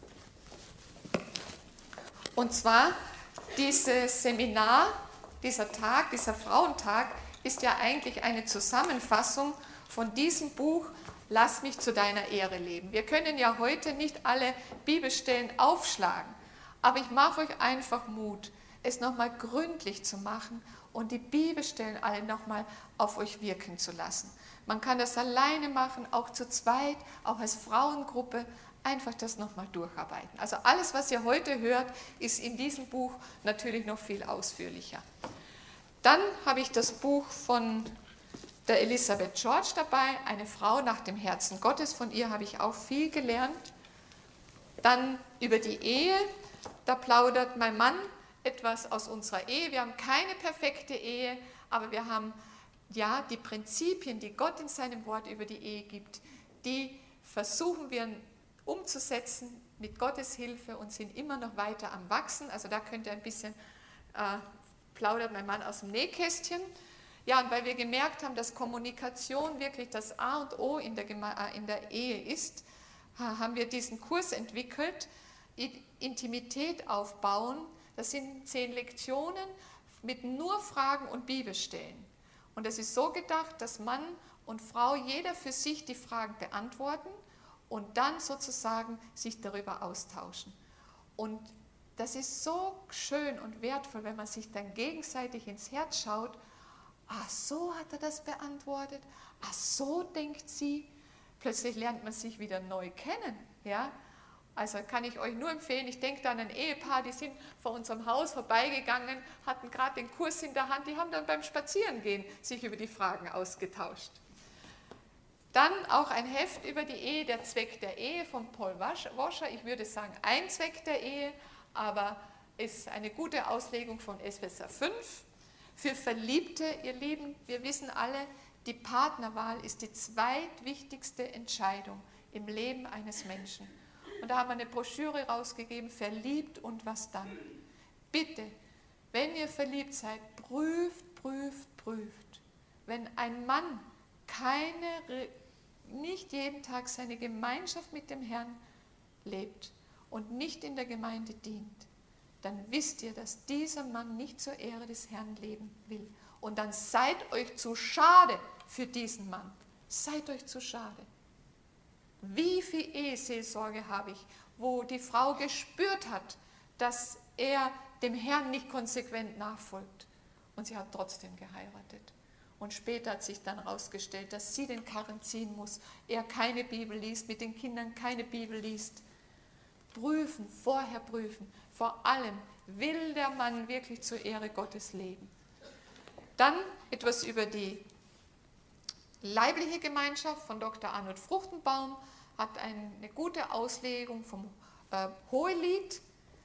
Und zwar dieses Seminar, dieser Tag, dieser Frauentag ist ja eigentlich eine Zusammenfassung von diesem Buch Lass mich zu deiner Ehre leben. Wir können ja heute nicht alle Bibelstellen aufschlagen, aber ich mache euch einfach Mut, es nochmal gründlich zu machen und die Bibelstellen alle nochmal auf euch wirken zu lassen. Man kann das alleine machen, auch zu zweit, auch als Frauengruppe, einfach das nochmal durcharbeiten. Also alles, was ihr heute hört, ist in diesem Buch natürlich noch viel ausführlicher. Dann habe ich das Buch von der Elisabeth George dabei, eine Frau nach dem Herzen Gottes. Von ihr habe ich auch viel gelernt. Dann über die Ehe, da plaudert mein Mann etwas aus unserer Ehe. Wir haben keine perfekte Ehe, aber wir haben ja die Prinzipien, die Gott in seinem Wort über die Ehe gibt, die versuchen wir umzusetzen mit Gottes Hilfe und sind immer noch weiter am Wachsen. Also da könnt ihr ein bisschen, äh, plaudert mein Mann aus dem Nähkästchen. Ja, und weil wir gemerkt haben, dass Kommunikation wirklich das A und O in der, Geme- äh, in der Ehe ist, haben wir diesen Kurs entwickelt, Intimität aufbauen. Das sind zehn Lektionen mit nur Fragen und Bibelstellen. Und das ist so gedacht, dass Mann und Frau jeder für sich die Fragen beantworten und dann sozusagen sich darüber austauschen. Und das ist so schön und wertvoll, wenn man sich dann gegenseitig ins Herz schaut. Ach, so hat er das beantwortet. Ach, so denkt sie. Plötzlich lernt man sich wieder neu kennen. Ja? Also kann ich euch nur empfehlen, ich denke da an ein Ehepaar, die sind vor unserem Haus vorbeigegangen, hatten gerade den Kurs in der Hand, die haben dann beim Spazierengehen sich über die Fragen ausgetauscht. Dann auch ein Heft über die Ehe, der Zweck der Ehe von Paul Washer. Ich würde sagen, ein Zweck der Ehe, aber ist eine gute Auslegung von Epheser fünf. Für Verliebte, ihr Lieben, wir wissen alle, die Partnerwahl ist die zweitwichtigste Entscheidung im Leben eines Menschen. Und da haben wir eine Broschüre rausgegeben, verliebt und was dann. Bitte, wenn ihr verliebt seid, prüft, prüft, prüft. Wenn ein Mann keine, nicht jeden Tag seine Gemeinschaft mit dem Herrn lebt und nicht in der Gemeinde dient, dann wisst ihr, dass dieser Mann nicht zur Ehre des Herrn leben will. Und dann seid euch zu schade für diesen Mann. Seid euch zu schade. Wie viel Eheseelsorge habe ich, wo die Frau gespürt hat, dass er dem Herrn nicht konsequent nachfolgt. Und sie hat trotzdem geheiratet. Und später hat sich dann herausgestellt, dass sie den Karren ziehen muss, er keine Bibel liest, mit den Kindern keine Bibel liest. Prüfen, vorher prüfen. Vor allem, will der Mann wirklich zur Ehre Gottes leben? Dann etwas über die leibliche Gemeinschaft von Doktor Arnold Fruchtenbaum, hat eine gute Auslegung vom äh, Hohelied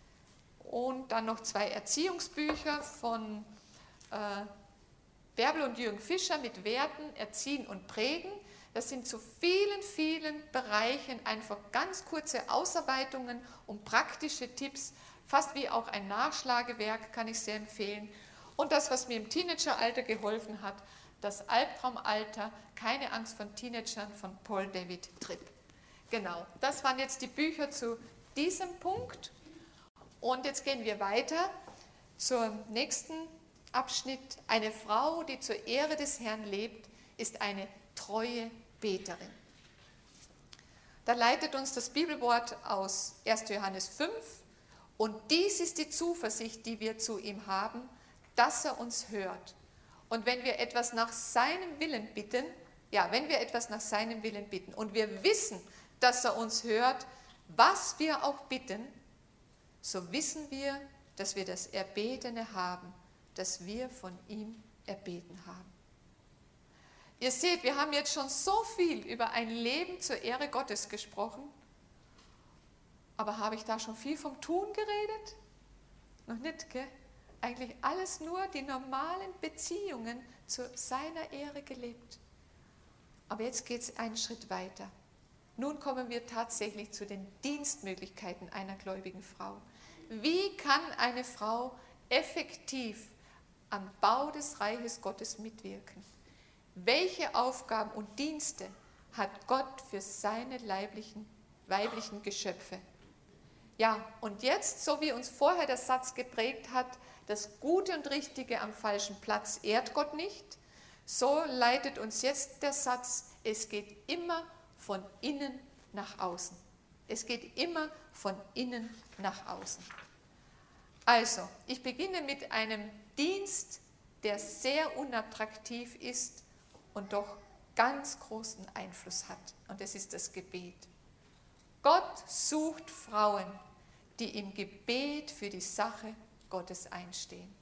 und dann noch zwei Erziehungsbücher von äh, Bärbel und Jürgen Fischer mit Werten, Erziehen und Prägen. Das sind zu vielen, vielen Bereichen einfach ganz kurze Ausarbeitungen und praktische Tipps, fast wie auch ein Nachschlagewerk, kann ich sehr empfehlen. Und das, was mir im Teenageralter geholfen hat, das Albtraumalter, keine Angst von Teenagern von Paul David Tripp. Genau, das waren jetzt die Bücher zu diesem Punkt. Und jetzt gehen wir weiter zum nächsten Abschnitt. Eine Frau, die zur Ehre des Herrn lebt, ist eine treue Beterin. Da leitet uns das Bibelwort aus erster Johannes fünf. Und dies ist die Zuversicht, die wir zu ihm haben, dass er uns hört. Und wenn wir etwas nach seinem Willen bitten, ja, wenn wir etwas nach seinem Willen bitten und wir wissen, dass er uns hört, was wir auch bitten, so wissen wir, dass wir das Erbetene haben, das wir von ihm erbeten haben. Ihr seht, wir haben jetzt schon so viel über ein Leben zur Ehre Gottes gesprochen, aber habe ich da schon viel vom Tun geredet? Noch nicht, gell? Eigentlich alles nur die normalen Beziehungen zu seiner Ehre gelebt. Aber jetzt geht es einen Schritt weiter. Nun kommen wir tatsächlich zu den Dienstmöglichkeiten einer gläubigen Frau. Wie kann eine Frau effektiv am Bau des Reiches Gottes mitwirken? Welche Aufgaben und Dienste hat Gott für seine leiblichen, weiblichen Geschöpfe? Ja, und jetzt, so wie uns vorher der Satz geprägt hat, das Gute und Richtige am falschen Platz ehrt Gott nicht, so leitet uns jetzt der Satz, es geht immer von innen nach außen. Es geht immer von innen nach außen. Also, ich beginne mit einem Dienst, der sehr unattraktiv ist und doch ganz großen Einfluss hat. Und das ist das Gebet. Gott sucht Frauen, die im Gebet für die Sache Gottes einstehen.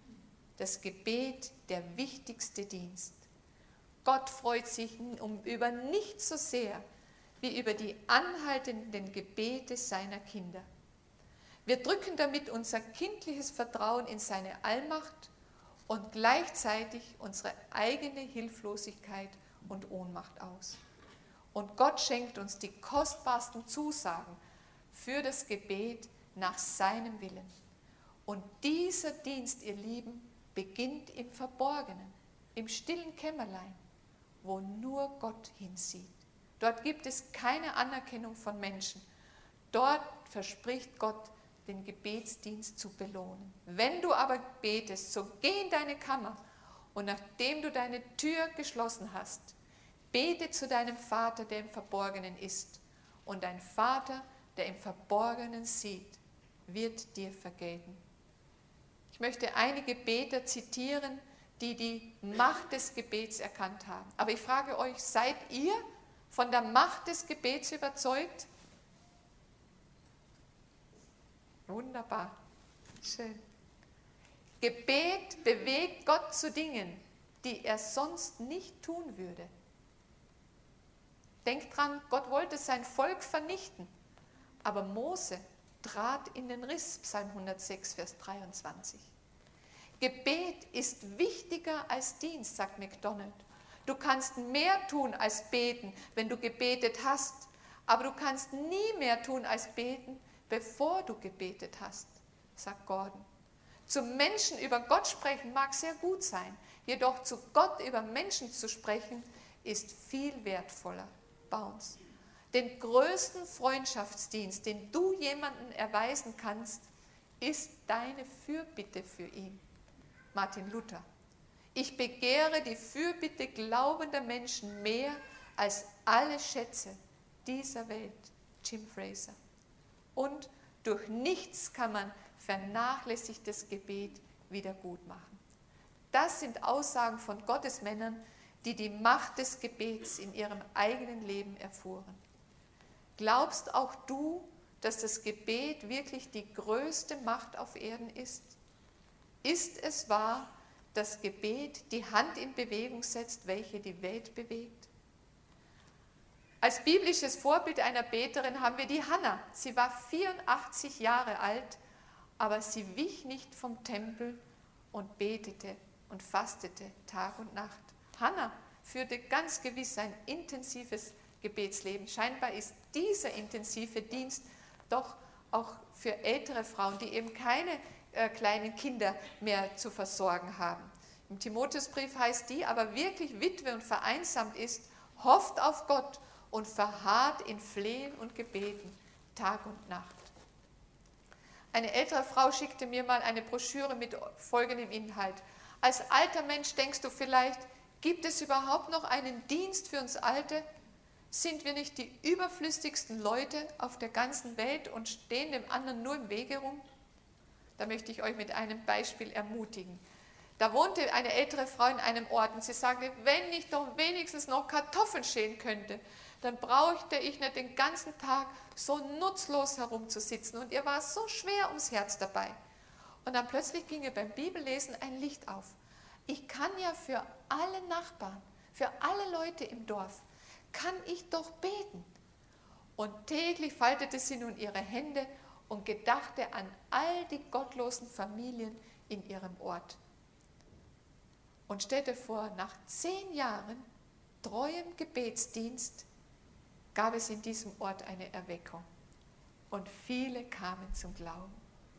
Das Gebet, der wichtigste Dienst. Gott freut sich um, über nichts so sehr wie über die anhaltenden Gebete seiner Kinder. Wir drücken damit unser kindliches Vertrauen in seine Allmacht und gleichzeitig unsere eigene Hilflosigkeit und Ohnmacht aus. Und Gott schenkt uns die kostbarsten Zusagen für das Gebet nach seinem Willen. Und dieser Dienst, ihr Lieben, beginnt im Verborgenen, im stillen Kämmerlein, wo nur Gott hinsieht. Dort gibt es keine Anerkennung von Menschen. Dort verspricht Gott, den Gebetsdienst zu belohnen. Wenn du aber betest, so geh in deine Kammer und nachdem du deine Tür geschlossen hast, bete zu deinem Vater, der im Verborgenen ist. Und dein Vater, der im Verborgenen sieht, wird dir vergelten. Ich möchte einige Beter zitieren, die die Macht des Gebets erkannt haben. Aber ich frage euch, seid ihr von der Macht des Gebets überzeugt? Wunderbar, schön. Gebet bewegt Gott zu Dingen, die er sonst nicht tun würde. Denkt dran, Gott wollte sein Volk vernichten, aber Mose trat in den Riss, Psalm hundertsechs, Vers dreiundzwanzig. Gebet ist wichtiger als Dienst, sagt MacDonald. Du kannst mehr tun als beten, wenn du gebetet hast, aber du kannst nie mehr tun als beten, bevor du gebetet hast, sagt Gordon. Zum Menschen über Gott sprechen mag sehr gut sein, jedoch zu Gott über Menschen zu sprechen, ist viel wertvoller. Bounce. Den größten Freundschaftsdienst, den du jemandem erweisen kannst, ist deine Fürbitte für ihn. Martin Luther. Ich begehre die Fürbitte glaubender Menschen mehr als alle Schätze dieser Welt. Jim Fraser. Und durch nichts kann man vernachlässigtes Gebet wieder gut machen. Das sind Aussagen von Gottesmännern, die die Macht des Gebets in ihrem eigenen Leben erfuhren. Glaubst auch du, dass das Gebet wirklich die größte Macht auf Erden ist? Ist es wahr, dass Gebet die Hand in Bewegung setzt, welche die Welt bewegt? Als biblisches Vorbild einer Beterin haben wir die Hannah. Sie war vierundachtzig Jahre alt, aber sie wich nicht vom Tempel und betete und fastete Tag und Nacht. Hannah führte ganz gewiss ein intensives Gebetsleben. Scheinbar ist dieser intensive Dienst doch auch für ältere Frauen, die eben keine äh, kleinen Kinder mehr zu versorgen haben. Im Timotheusbrief heißt die, aber wirklich Witwe und vereinsamt ist, hofft auf Gott und verharrt in Flehen und Gebeten Tag und Nacht. Eine ältere Frau schickte mir mal eine Broschüre mit folgendem Inhalt. Als alter Mensch denkst du vielleicht, gibt es überhaupt noch einen Dienst für uns Alte? Sind wir nicht die überflüssigsten Leute auf der ganzen Welt und stehen dem anderen nur im Wege rum? Da möchte ich euch mit einem Beispiel ermutigen. Da wohnte eine ältere Frau in einem Ort und sie sagte, wenn ich doch wenigstens noch Kartoffeln schälen könnte, dann brauchte ich nicht den ganzen Tag so nutzlos herumzusitzen. Und ihr war so schwer ums Herz dabei. Und dann plötzlich ging ihr beim Bibellesen ein Licht auf. Ich kann ja für alle Nachbarn, für alle Leute im Dorf, kann ich doch beten. Und täglich faltete sie nun ihre Hände und gedachte an all die gottlosen Familien in ihrem Ort. Und stellte vor, nach zehn Jahren treuem Gebetsdienst gab es in diesem Ort eine Erweckung. Und viele kamen zum Glauben.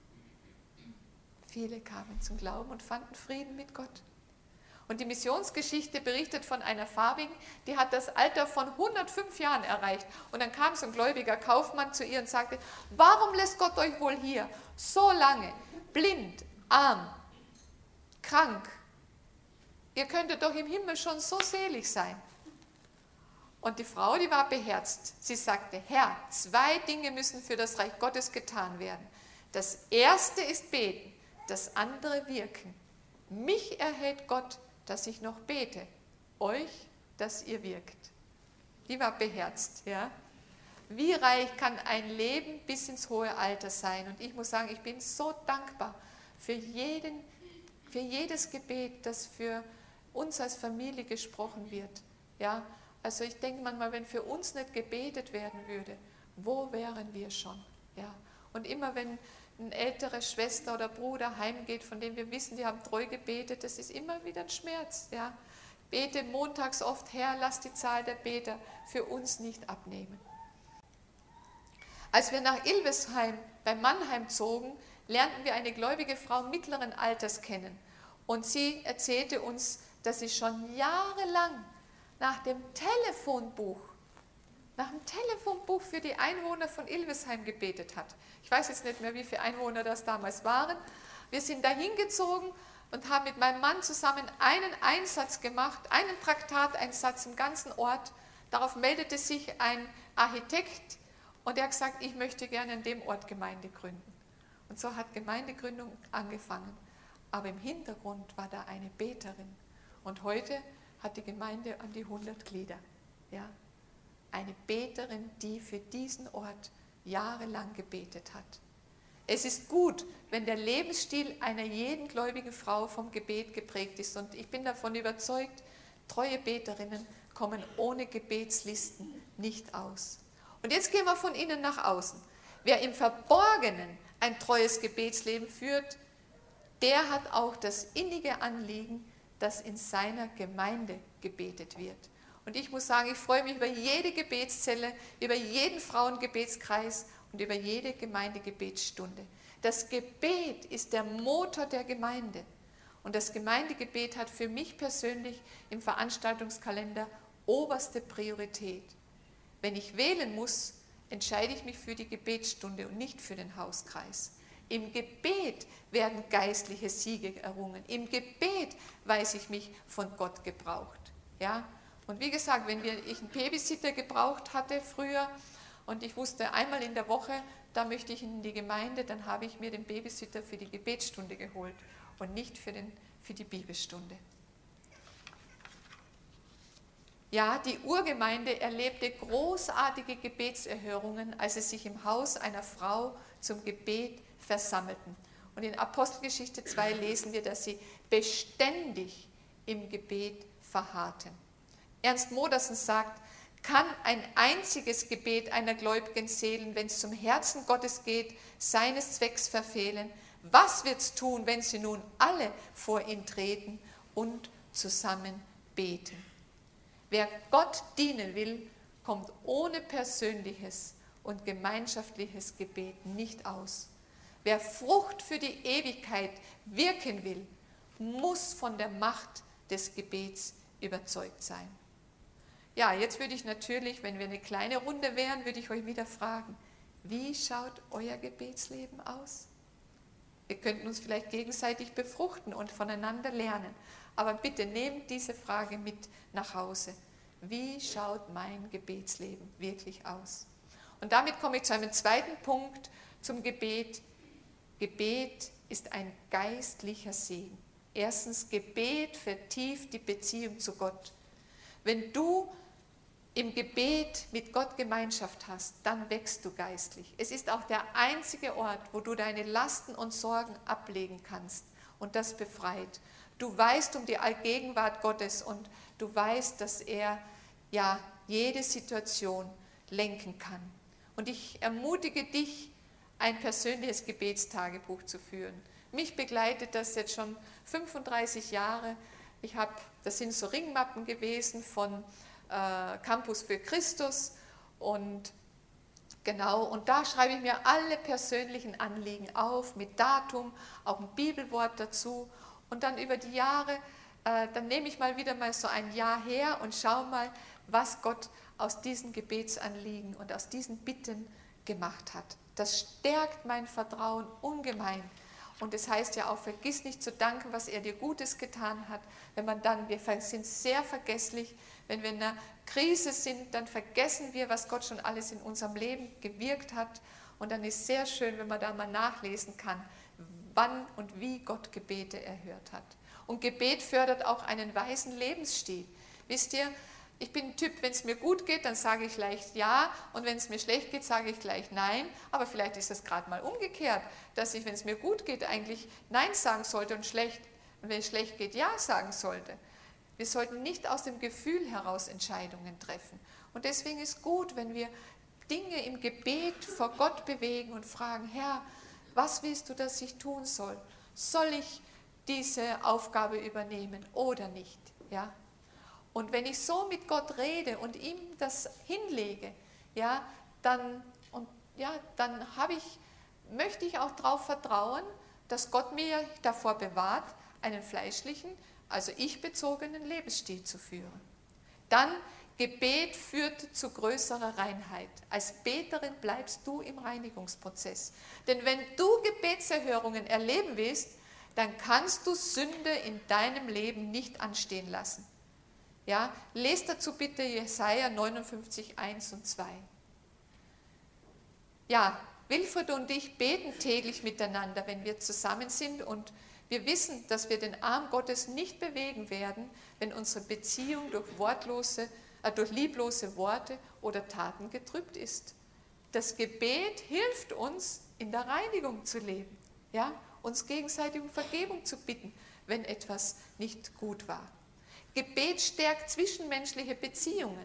Viele kamen zum Glauben und fanden Frieden mit Gott. Und die Missionsgeschichte berichtet von einer Farbigen, die hat das Alter von hundertfünf Jahren erreicht. Und dann kam so ein gläubiger Kaufmann zu ihr und sagte, warum lässt Gott euch wohl hier so lange, blind, arm, krank? Ihr könntet doch im Himmel schon so selig sein. Und die Frau, die war beherzt. Sie sagte, Herr, zwei Dinge müssen für das Reich Gottes getan werden. Das erste ist beten, das andere wirken. Mich erhält Gott, dass ich noch bete, euch, dass ihr wirkt. Die war beherzt, ja. Wie reich kann ein Leben bis ins hohe Alter sein? Und ich muss sagen, ich bin so dankbar für, jeden, für jedes Gebet, das für uns als Familie gesprochen wird. Ja, also ich denke manchmal, wenn für uns nicht gebetet werden würde, wo wären wir schon? Ja, und immer wenn eine ältere Schwester oder Bruder heimgeht, von dem wir wissen, die haben treu gebetet, das ist immer wieder ein Schmerz. Ja. Bete montags oft, Herr, lass die Zahl der Beter für uns nicht abnehmen. Als wir nach Ilvesheim bei Mannheim zogen, lernten wir eine gläubige Frau mittleren Alters kennen. Und sie erzählte uns, dass sie schon jahrelang nach dem Telefonbuch nach dem Telefonbuch für die Einwohner von Ilvesheim gebetet hat. Ich weiß jetzt nicht mehr, wie viele Einwohner das damals waren. Wir sind da hingezogen und haben mit meinem Mann zusammen einen Einsatz gemacht, einen Traktateinsatz im ganzen Ort. Darauf meldete sich ein Architekt und er hat gesagt, ich möchte gerne an dem Ort Gemeinde gründen. Und so hat Gemeindegründung angefangen. Aber im Hintergrund war da eine Beterin. Und heute hat die Gemeinde an die hundert Glieder. Ja. Eine Beterin, die für diesen Ort jahrelang gebetet hat. Es ist gut, wenn der Lebensstil einer jeden gläubigen Frau vom Gebet geprägt ist. Und ich bin davon überzeugt, treue Beterinnen kommen ohne Gebetslisten nicht aus. Und jetzt gehen wir von innen nach außen. Wer im Verborgenen ein treues Gebetsleben führt, der hat auch das innige Anliegen, dass in seiner Gemeinde gebetet wird. Und ich muss sagen, ich freue mich über jede Gebetszelle, über jeden Frauengebetskreis und über jede Gemeindegebetsstunde. Das Gebet ist der Motor der Gemeinde. Und das Gemeindegebet hat für mich persönlich im Veranstaltungskalender oberste Priorität. Wenn ich wählen muss, entscheide ich mich für die Gebetsstunde und nicht für den Hauskreis. Im Gebet werden geistliche Siege errungen. Im Gebet weiß ich mich von Gott gebraucht. Ja? Und wie gesagt, wenn ich einen Babysitter gebraucht hatte früher und ich wusste, einmal in der Woche, da möchte ich in die Gemeinde, dann habe ich mir den Babysitter für die Gebetsstunde geholt und nicht für, den, für die Bibelstunde. Ja, die Urgemeinde erlebte großartige Gebetserhörungen, als sie sich im Haus einer Frau zum Gebet versammelten. Und in Apostelgeschichte zwei lesen wir, dass sie beständig im Gebet verharrten. Ernst Modersen sagt, kann ein einziges Gebet einer gläubigen Seele, wenn es zum Herzen Gottes geht, seines Zwecks verfehlen? Was wird's tun, wenn sie nun alle vor ihn treten und zusammen beten? Wer Gott dienen will, kommt ohne persönliches und gemeinschaftliches Gebet nicht aus. Wer Frucht für die Ewigkeit wirken will, muss von der Macht des Gebets überzeugt sein. Ja, jetzt würde ich natürlich, wenn wir eine kleine Runde wären, würde ich euch wieder fragen, wie schaut euer Gebetsleben aus? Wir könnten uns vielleicht gegenseitig befruchten und voneinander lernen. Aber bitte nehmt diese Frage mit nach Hause. Wie schaut mein Gebetsleben wirklich aus? Und damit komme ich zu einem zweiten Punkt zum Gebet. Gebet ist ein geistlicher Segen. Erstens, Gebet vertieft die Beziehung zu Gott. Wenn du im Gebet mit Gott Gemeinschaft hast, dann wächst du geistlich. Es ist auch der einzige Ort, wo du deine Lasten und Sorgen ablegen kannst und das befreit. Du weißt um die Allgegenwart Gottes und du weißt, dass er ja jede Situation lenken kann. Und ich ermutige dich, ein persönliches Gebetstagebuch zu führen. Mich begleitet das jetzt schon fünfunddreißig Jahre. Ich habe, das sind so Ringmappen gewesen von äh, Campus für Christus und genau, und da schreibe ich mir alle persönlichen Anliegen auf mit Datum, auch ein Bibelwort dazu und dann über die Jahre, äh, dann nehme ich mal wieder mal so ein Jahr her und schaue mal, was Gott aus diesen Gebetsanliegen und aus diesen Bitten gemacht hat. Das stärkt mein Vertrauen ungemein. Und es heißt ja auch, vergiss nicht zu danken, was er dir Gutes getan hat. Wenn man dann, wir sind sehr vergesslich, wenn wir in einer Krise sind, dann vergessen wir, was Gott schon alles in unserem Leben gewirkt hat. Und dann ist es sehr schön, wenn man da mal nachlesen kann, wann und wie Gott Gebete erhört hat. Und Gebet fördert auch einen weisen Lebensstil. Wisst ihr, ich bin ein Typ, wenn es mir gut geht, dann sage ich leicht ja und wenn es mir schlecht geht, sage ich gleich nein. Aber vielleicht ist es gerade mal umgekehrt, dass ich, wenn es mir gut geht, eigentlich nein sagen sollte und schlecht, und wenn es schlecht geht, ja sagen sollte. Wir sollten nicht aus dem Gefühl heraus Entscheidungen treffen. Und deswegen ist gut, wenn wir Dinge im Gebet vor Gott bewegen und fragen, Herr, was willst du, dass ich tun soll? Soll ich diese Aufgabe übernehmen oder nicht? Ja? Und wenn ich so mit Gott rede und ihm das hinlege, ja, dann, und, ja, dann habe ich, möchte ich auch darauf vertrauen, dass Gott mir davor bewahrt, einen fleischlichen, also ich-bezogenen Lebensstil zu führen. Dann, Gebet führt zu größerer Reinheit. Als Beterin bleibst du im Reinigungsprozess. Denn wenn du Gebetserhörungen erleben willst, dann kannst du Sünde in deinem Leben nicht anstehen lassen. Ja, lest dazu bitte Jesaja neunundfünfzig, eins und zwei. Ja, Wilfried und ich beten täglich miteinander, wenn wir zusammen sind und wir wissen, dass wir den Arm Gottes nicht bewegen werden, wenn unsere Beziehung durch wortlose, äh, durch lieblose Worte oder Taten getrübt ist. Das Gebet hilft uns, in der Reinigung zu leben, ja, uns gegenseitig um Vergebung zu bitten, wenn etwas nicht gut war. Gebet stärkt zwischenmenschliche Beziehungen.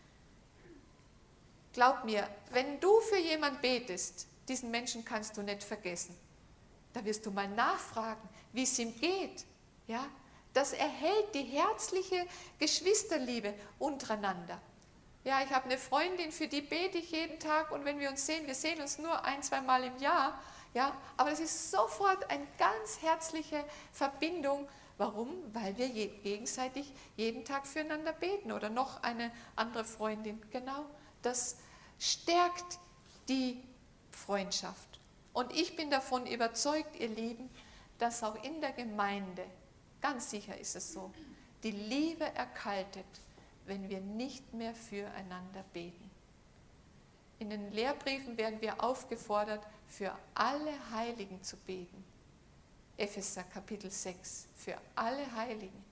Glaub mir, wenn du für jemanden betest, diesen Menschen kannst du nicht vergessen. Da wirst du mal nachfragen, wie es ihm geht. Ja? Das erhält die herzliche Geschwisterliebe untereinander. Ja, ich habe eine Freundin, für die bete ich jeden Tag und wenn wir uns sehen, wir sehen uns nur ein, zwei Mal im Jahr, ja, aber es ist sofort eine ganz herzliche Verbindung. Warum? Weil wir je, gegenseitig jeden Tag füreinander beten oder noch eine andere Freundin. Genau, das stärkt die Freundschaft. Und ich bin davon überzeugt, ihr Lieben, dass auch in der Gemeinde, ganz sicher ist es so, die Liebe erkaltet, wenn wir nicht mehr füreinander beten. In den Lehrbriefen werden wir aufgefordert, für alle Heiligen zu beten. Epheser Kapitel sechs, für alle Heiligen.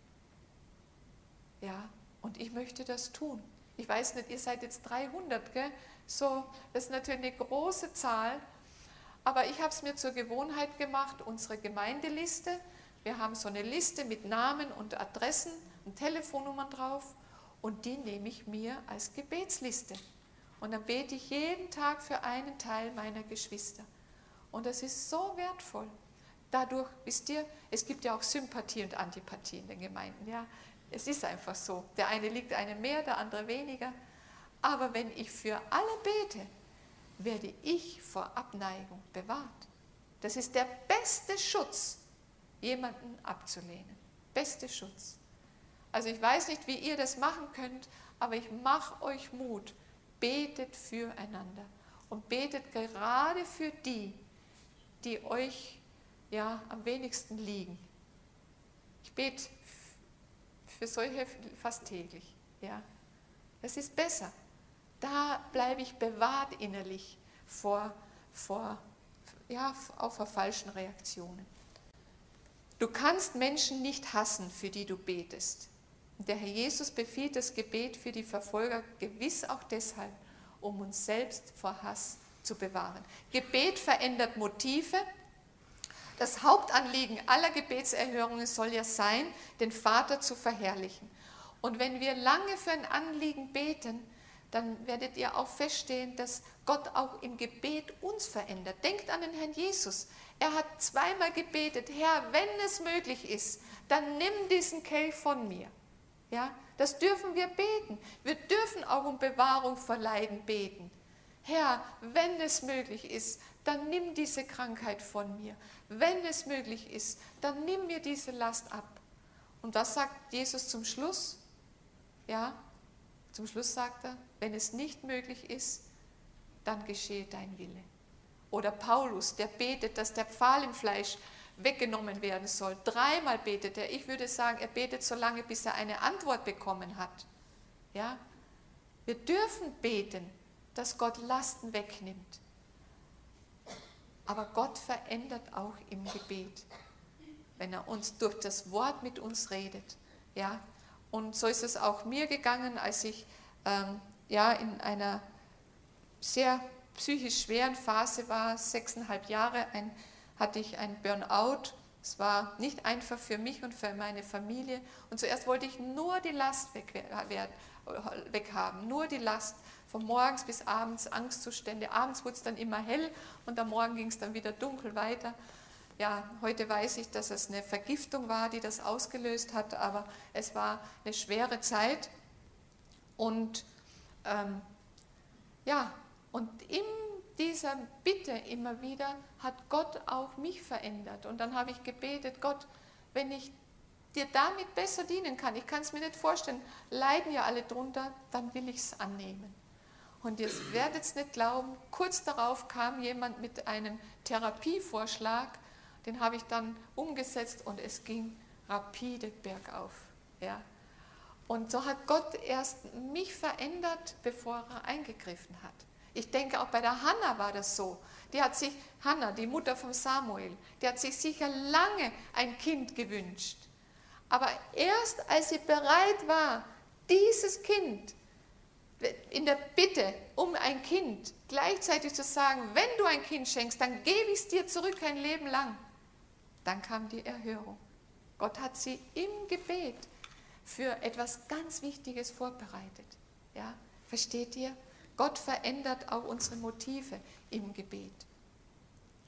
Ja, und ich möchte das tun. Ich weiß nicht, ihr seid jetzt dreihundert, gell? So, das ist natürlich eine große Zahl, aber ich habe es mir zur Gewohnheit gemacht, unsere Gemeindeliste, wir haben so eine Liste mit Namen und Adressen und Telefonnummern drauf und die nehme ich mir als Gebetsliste. Und dann bete ich jeden Tag für einen Teil meiner Geschwister. Und das ist so wertvoll. Dadurch, wisst ihr, es gibt ja auch Sympathie und Antipathie in den Gemeinden. Ja? Es ist einfach so. Der eine liegt einem mehr, der andere weniger. Aber wenn ich für alle bete, werde ich vor Abneigung bewahrt. Das ist der beste Schutz, jemanden abzulehnen. Beste Schutz. Also ich weiß nicht, wie ihr das machen könnt, aber ich mache euch Mut. Betet füreinander und betet gerade für die, die euch ja, am wenigsten liegen. Ich bete für solche fast täglich. Ja. Das ist besser. Da bleibe ich bewahrt innerlich vor, vor, ja, auch vor falschen Reaktionen. Du kannst Menschen nicht hassen, für die du betest. Der Herr Jesus befiehlt das Gebet für die Verfolger gewiss auch deshalb, um uns selbst vor Hass zu bewahren. Gebet verändert Motive. Das Hauptanliegen aller Gebetserhörungen soll ja sein, den Vater zu verherrlichen. Und wenn wir lange für ein Anliegen beten, dann werdet ihr auch feststellen, dass Gott auch im Gebet uns verändert. Denkt an den Herrn Jesus. Er hat zweimal gebetet, Herr, wenn es möglich ist, dann nimm diesen Kelch von mir. Ja, das dürfen wir beten. Wir dürfen auch um Bewahrung vor Leiden beten. Herr, wenn es möglich ist, dann nimm diese Krankheit von mir. Wenn es möglich ist, dann nimm mir diese Last ab. Und was sagt Jesus zum Schluss? Ja, zum Schluss sagt er, wenn es nicht möglich ist, dann geschehe dein Wille. Oder Paulus, der betet, dass der Pfahl im Fleisch weggenommen werden soll. Dreimal betet er. Ich würde sagen, er betet so lange, bis er eine Antwort bekommen hat. Ja? Wir dürfen beten, dass Gott Lasten wegnimmt. Aber Gott verändert auch im Gebet, wenn er uns durch das Wort mit uns redet. Ja? Und so ist es auch mir gegangen, als ich ähm, ja, in einer sehr psychisch schweren Phase war, sechseinhalb Jahre, ein hatte ich ein Burnout. Es war nicht einfach für mich und für meine Familie. Und zuerst wollte ich nur die Last weg, weghaben, nur die Last. Von morgens bis abends Angstzustände. Abends wurde es dann immer hell und am Morgen ging es dann wieder dunkel weiter. Ja, heute weiß ich, dass es eine Vergiftung war, die das ausgelöst hat, aber es war eine schwere Zeit. Und ähm, ja, und im dieser Bitte immer wieder hat Gott auch mich verändert. Und dann habe ich gebetet, Gott, wenn ich dir damit besser dienen kann, ich kann es mir nicht vorstellen, leiden ja alle drunter, dann will ich es annehmen. Und ihr werdet es nicht glauben, kurz darauf kam jemand mit einem Therapievorschlag, den habe ich dann umgesetzt und es ging rapide bergauf. Ja. Und so hat Gott erst mich verändert, bevor er eingegriffen hat. Ich denke, auch bei der Hannah war das so. Die hat sich, Hannah, die Mutter von Samuel, die hat sich sicher lange ein Kind gewünscht. Aber erst als sie bereit war, dieses Kind in der Bitte um ein Kind gleichzeitig zu sagen, wenn du ein Kind schenkst, dann gebe ich es dir zurück ein Leben lang, dann kam die Erhörung. Gott hat sie im Gebet für etwas ganz Wichtiges vorbereitet. Ja, versteht ihr? Gott verändert auch unsere Motive im Gebet.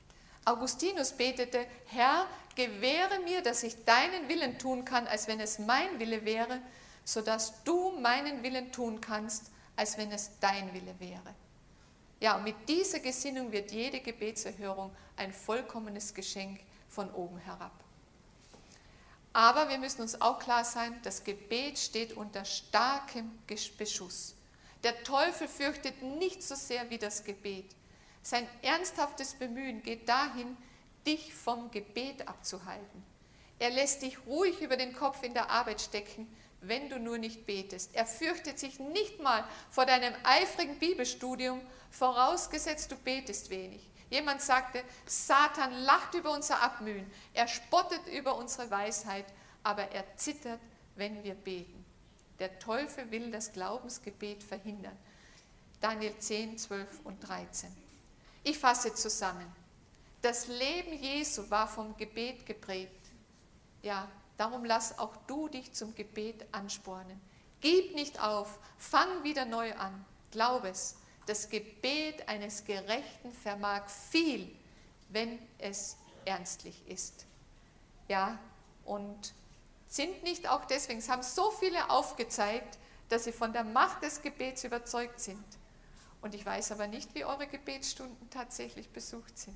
Augustinus betete, Herr, gewähre mir, dass ich deinen Willen tun kann, als wenn es mein Wille wäre, sodass du meinen Willen tun kannst, als wenn es dein Wille wäre. Ja, und mit dieser Gesinnung wird jede Gebetserhörung ein vollkommenes Geschenk von oben herab. Aber wir müssen uns auch klar sein, das Gebet steht unter starkem Beschuss. Der Teufel fürchtet nicht so sehr wie das Gebet. Sein ernsthaftes Bemühen geht dahin, dich vom Gebet abzuhalten. Er lässt dich ruhig über den Kopf in der Arbeit stecken, wenn du nur nicht betest. Er fürchtet sich nicht mal vor deinem eifrigen Bibelstudium, vorausgesetzt du betest wenig. Jemand sagte, Satan lacht über unser Abmühen, er spottet über unsere Weisheit, aber er zittert, wenn wir beten. Der Teufel will das Glaubensgebet verhindern. Daniel zehn, zwölf und dreizehn. Ich fasse zusammen. Das Leben Jesu war vom Gebet geprägt. Ja, darum lass auch du dich zum Gebet anspornen. Gib nicht auf, fang wieder neu an. Glaub es, das Gebet eines Gerechten vermag viel, wenn es ernstlich ist. Ja, und sind nicht auch deswegen, es haben so viele aufgezeigt, dass sie von der Macht des Gebets überzeugt sind. Und ich weiß aber nicht, wie eure Gebetsstunden tatsächlich besucht sind.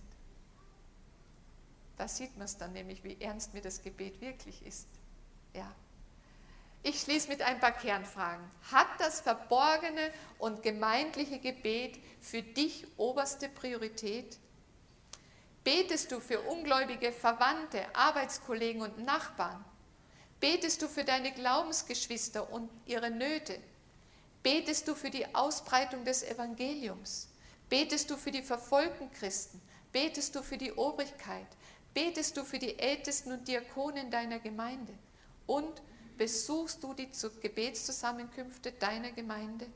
Da sieht man es dann nämlich, wie ernst mir das Gebet wirklich ist. Ja. Ich schließe mit ein paar Kernfragen. Hat das verborgene und gemeindliche Gebet für dich oberste Priorität? Betest du für ungläubige Verwandte, Arbeitskollegen und Nachbarn? Betest du für deine Glaubensgeschwister und ihre Nöte? Betest du für die Ausbreitung des Evangeliums? Betest du für die verfolgten Christen? Betest du für die Obrigkeit? Betest du für die Ältesten und Diakonen deiner Gemeinde? Und besuchst du die Gebetszusammenkünfte deiner Gemeinde?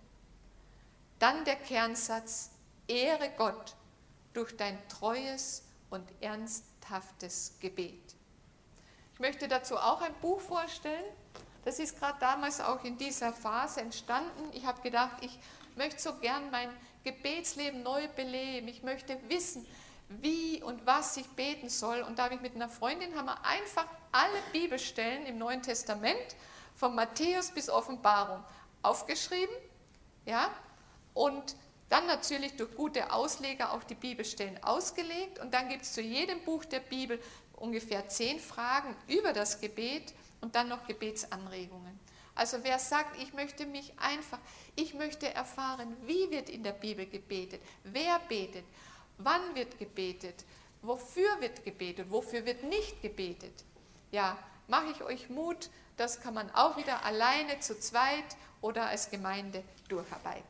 Dann der Kernsatz, ehre Gott durch dein treues und ernsthaftes Gebet. Ich möchte dazu auch ein Buch vorstellen. Das ist gerade damals auch in dieser Phase entstanden. Ich habe gedacht, ich möchte so gern mein Gebetsleben neu beleben. Ich möchte wissen, wie und was ich beten soll. Und da habe ich mit einer Freundin, haben wir einfach alle Bibelstellen im Neuen Testament, von Matthäus bis Offenbarung, aufgeschrieben. Ja? Und dann natürlich durch gute Ausleger auch die Bibelstellen ausgelegt. Und dann gibt es zu jedem Buch der Bibel ungefähr zehn Fragen über das Gebet und dann noch Gebetsanregungen. Also wer sagt, ich möchte mich einfach, ich möchte erfahren, wie wird in der Bibel gebetet, wer betet, wann wird gebetet, wofür wird gebetet, wofür wird nicht gebetet. Ja, mache ich euch Mut, das kann man auch wieder alleine, zu zweit oder als Gemeinde durcharbeiten.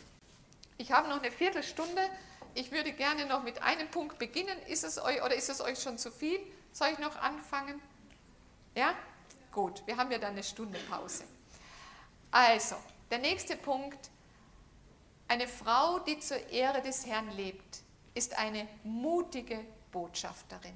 Ich habe noch eine Viertelstunde. Ich würde gerne noch mit einem Punkt beginnen. Ist es euch oder ist es euch schon zu viel? Soll ich noch anfangen? Ja? Gut, wir haben ja dann eine Stunde Pause. Also, der nächste Punkt. Eine Frau, die zur Ehre des Herrn lebt, ist eine mutige Botschafterin.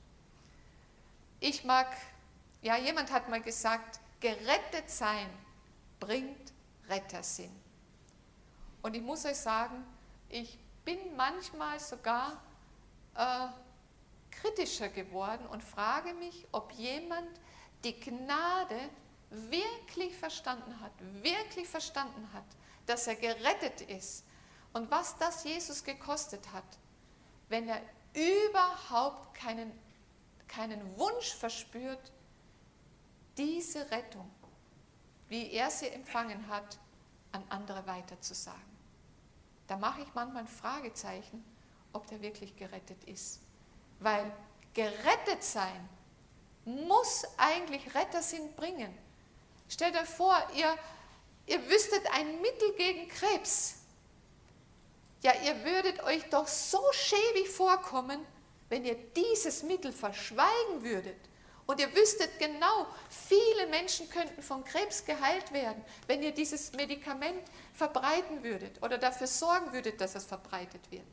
Ich mag, ja, jemand hat mal gesagt, gerettet sein bringt Rettersinn. Und ich muss euch sagen, ich bin manchmal sogar äh, kritischer geworden und frage mich, ob jemand die Gnade wirklich verstanden hat, wirklich verstanden hat, dass er gerettet ist und was das Jesus gekostet hat, wenn er überhaupt keinen, keinen Wunsch verspürt, diese Rettung, wie er sie empfangen hat, an andere weiterzusagen. Da mache ich manchmal ein Fragezeichen, ob der wirklich gerettet ist. Weil gerettet sein muss eigentlich Rettersinn bringen. Stellt euch vor, ihr, ihr wüsstet ein Mittel gegen Krebs. Ja, ihr würdet euch doch so schäbig vorkommen, wenn ihr dieses Mittel verschweigen würdet. Und ihr wüsstet genau, viele Menschen könnten von Krebs geheilt werden, wenn ihr dieses Medikament verbreiten würdet oder dafür sorgen würdet, dass es verbreitet wird.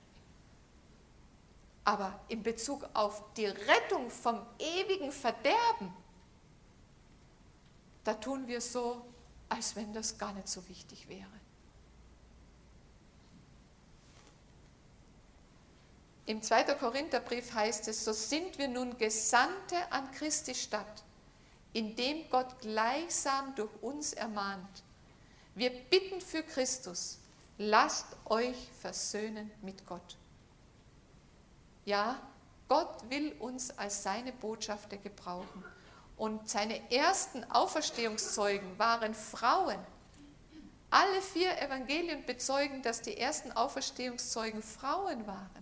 Aber in Bezug auf die Rettung vom ewigen Verderben, da tun wir so, als wenn das gar nicht so wichtig wäre. Im zweiten Korintherbrief heißt es, so sind wir nun Gesandte an Christi Stadt, indem Gott gleichsam durch uns ermahnt. Wir bitten für Christus, lasst euch versöhnen mit Gott. Ja, Gott will uns als seine Botschafter gebrauchen. Und seine ersten Auferstehungszeugen waren Frauen. Alle vier Evangelien bezeugen, dass die ersten Auferstehungszeugen Frauen waren.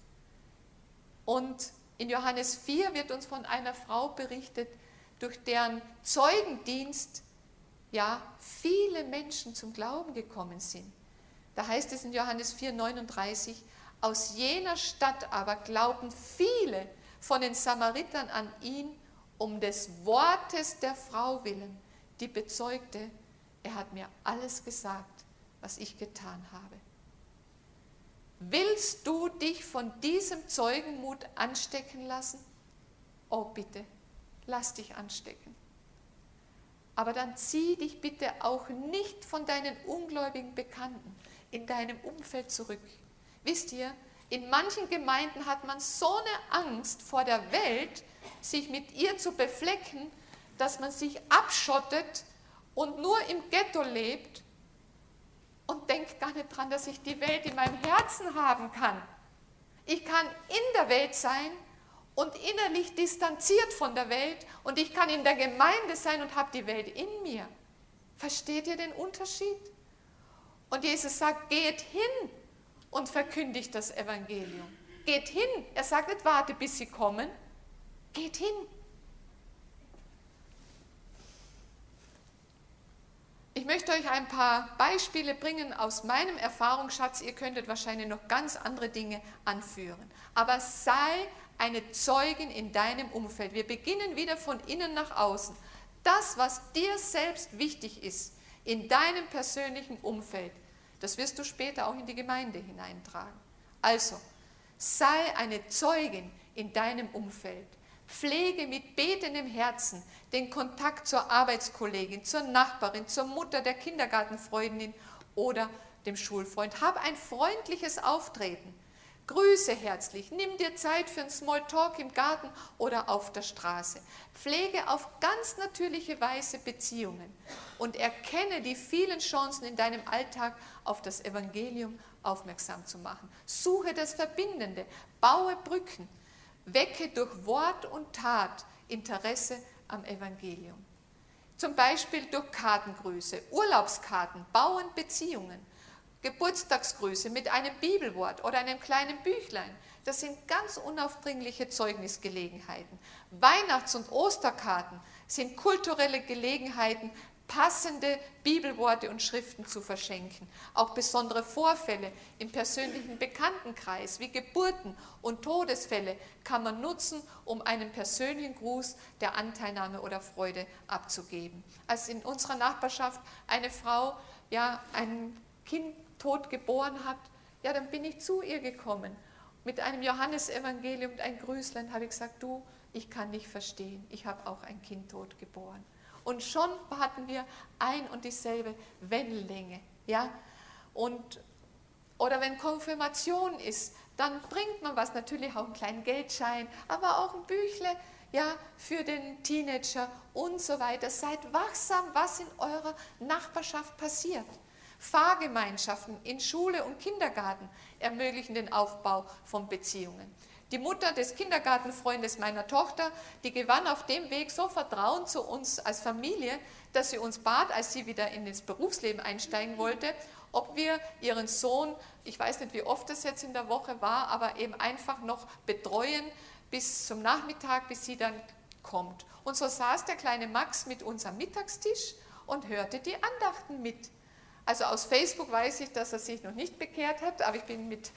Und in Johannes vier wird uns von einer Frau berichtet, durch deren Zeugendienst ja viele Menschen zum Glauben gekommen sind. Da heißt es in Johannes vier, neununddreißig, aus jener Stadt aber glaubten viele von den Samaritern an ihn, um des Wortes der Frau willen, die bezeugte, er hat mir alles gesagt, was ich getan habe. Willst du dich von diesem Zeugenmut anstecken lassen? Oh bitte, lass dich anstecken. Aber dann zieh dich bitte auch nicht von deinen ungläubigen Bekannten in deinem Umfeld zurück. Wisst ihr, in manchen Gemeinden hat man so eine Angst vor der Welt, sich mit ihr zu beflecken, dass man sich abschottet und nur im Ghetto lebt und denkt gar nicht dran, dass ich die Welt in meinem Herzen haben kann. Ich kann in der Welt sein und innerlich distanziert von der Welt und ich kann in der Gemeinde sein und habe die Welt in mir. Versteht ihr den Unterschied? Und Jesus sagt, geht hin und verkündigt das Evangelium. Geht hin. Er sagt nicht, warte, bis sie kommen. Geht hin. Ich möchte euch ein paar Beispiele bringen aus meinem Erfahrungsschatz. Ihr könntet wahrscheinlich noch ganz andere Dinge anführen. Aber sei eine Zeugin in deinem Umfeld. Wir beginnen wieder von innen nach außen. Das, was dir selbst wichtig ist, in deinem persönlichen Umfeld, das wirst du später auch in die Gemeinde hineintragen. Also, sei eine Zeugin in deinem Umfeld. Pflege mit betendem Herzen den Kontakt zur Arbeitskollegin, zur Nachbarin, zur Mutter, der Kindergartenfreundin oder dem Schulfreund. Hab ein freundliches Auftreten. Grüße herzlich. Nimm dir Zeit für einen Smalltalk im Garten oder auf der Straße. Pflege auf ganz natürliche Weise Beziehungen und erkenne die vielen Chancen in deinem Alltag, auf das Evangelium aufmerksam zu machen. Suche das Verbindende, baue Brücken. Wecke durch Wort und Tat Interesse am Evangelium. Zum Beispiel durch Kartengrüße, Urlaubskarten, bauen Beziehungen, Geburtstagsgrüße mit einem Bibelwort oder einem kleinen Büchlein. Das sind ganz unaufdringliche Zeugnisgelegenheiten. Weihnachts- und Osterkarten sind kulturelle Gelegenheiten, passende Bibelworte und Schriften zu verschenken. Auch besondere Vorfälle im persönlichen Bekanntenkreis wie Geburten und Todesfälle kann man nutzen, um einen persönlichen Gruß der Anteilnahme oder Freude abzugeben. Als in unserer Nachbarschaft eine Frau ja, ein Kind tot geboren hat, ja, dann bin ich zu ihr gekommen. Mit einem Johannesevangelium und ein Grüßlein habe ich gesagt, du, ich kann dich verstehen, ich habe auch ein Kind tot geboren. Und schon hatten wir ein und dieselbe Wellenlänge. Ja? Und, oder wenn Konfirmation ist, dann bringt man was, natürlich auch einen kleinen Geldschein, aber auch ein Büchle ja, für den Teenager und so weiter. Seid wachsam, was in eurer Nachbarschaft passiert. Fahrgemeinschaften in Schule und Kindergarten ermöglichen den Aufbau von Beziehungen. Die Mutter des Kindergartenfreundes meiner Tochter, die gewann auf dem Weg so Vertrauen zu uns als Familie, dass sie uns bat, als sie wieder in das Berufsleben einsteigen wollte, ob wir ihren Sohn, ich weiß nicht, wie oft das jetzt in der Woche war, aber eben einfach noch betreuen bis zum Nachmittag, bis sie dann kommt. Und so saß der kleine Max mit uns am Mittagstisch und hörte die Andachten mit. Also aus Facebook weiß ich, dass er sich noch nicht bekehrt hat, aber ich bin mit,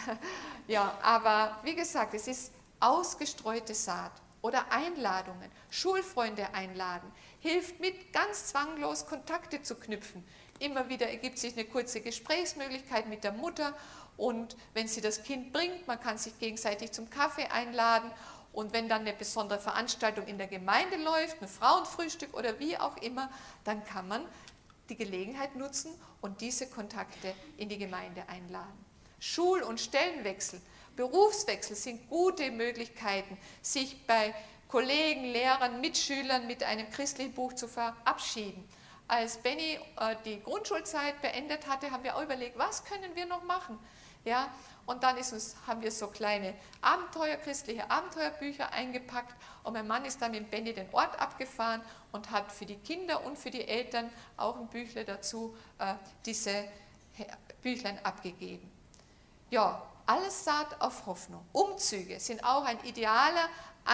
ja, aber wie gesagt, es ist ausgestreute Saat oder Einladungen, Schulfreunde einladen, hilft mit, ganz zwanglos Kontakte zu knüpfen. Immer wieder ergibt sich eine kurze Gesprächsmöglichkeit mit der Mutter und wenn sie das Kind bringt, man kann sich gegenseitig zum Kaffee einladen und wenn dann eine besondere Veranstaltung in der Gemeinde läuft, ein Frauenfrühstück oder wie auch immer, dann kann man die Gelegenheit nutzen und diese Kontakte in die Gemeinde einladen. Schul- und Stellenwechsel Berufswechsel sind gute Möglichkeiten, sich bei Kollegen, Lehrern, Mitschülern mit einem christlichen Buch zu verabschieden. Als Benny äh, die Grundschulzeit beendet hatte, haben wir auch überlegt, was können wir noch machen? Ja, und dann ist uns, haben wir so kleine Abenteuer, christliche Abenteuerbücher eingepackt und mein Mann ist dann mit Benny den Ort abgefahren und hat für die Kinder und für die Eltern auch ein Büchle dazu, äh, diese Büchlein abgegeben. Ja, alles Saat auf Hoffnung. Umzüge sind auch ein idealer,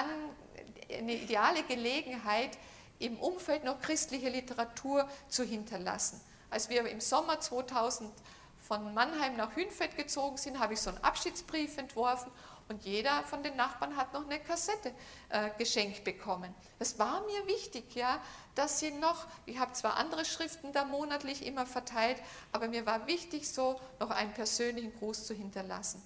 eine ideale Gelegenheit, im Umfeld noch christliche Literatur zu hinterlassen. Als wir im Sommer zweitausend von Mannheim nach Hünfeld gezogen sind, habe ich so einen Abschiedsbrief entworfen und jeder von den Nachbarn hat noch eine Kassette äh, geschenkt bekommen. Es war mir wichtig, ja, dass sie noch, ich habe zwar andere Schriften da monatlich immer verteilt, aber mir war wichtig, so noch einen persönlichen Gruß zu hinterlassen.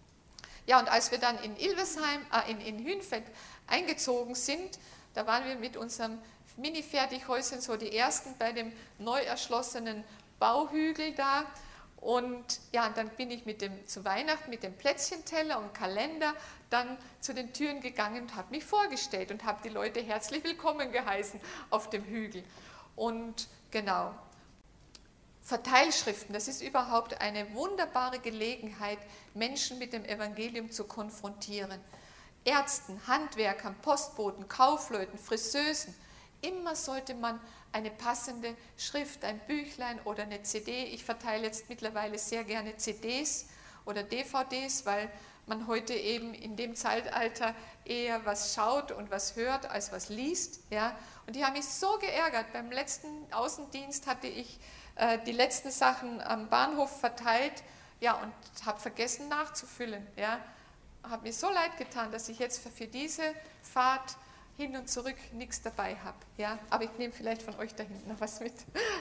Ja, und als wir dann in Ilvesheim, äh, in, in Hünfeld eingezogen sind, da waren wir mit unserem Mini-Fertighäuschen so die ersten bei dem neu erschlossenen Bauhügel da. Und ja, und dann bin ich mit dem, zu Weihnachten mit dem Plätzchenteller und Kalender dann zu den Türen gegangen und habe mich vorgestellt und habe die Leute herzlich willkommen geheißen auf dem Hügel. Und genau, Verteilschriften, das ist überhaupt eine wunderbare Gelegenheit, Menschen mit dem Evangelium zu konfrontieren. Ärzten, Handwerkern, Postboten, Kaufleuten, Friseusen, immer sollte man eine passende Schrift, ein Büchlein oder eine C D. Ich verteile jetzt mittlerweile sehr gerne C Ds oder D V Ds, weil man heute eben in dem Zeitalter eher was schaut und was hört, als was liest. Ja? Und die haben mich so geärgert. Beim letzten Außendienst hatte ich äh, die letzten Sachen am Bahnhof verteilt, ja, und habe vergessen nachzufüllen. Ja? Hat mir so leid getan, dass ich jetzt für, für diese Fahrt hin und zurück nichts dabei habe. Ja? Aber ich nehme vielleicht von euch da hinten noch was mit.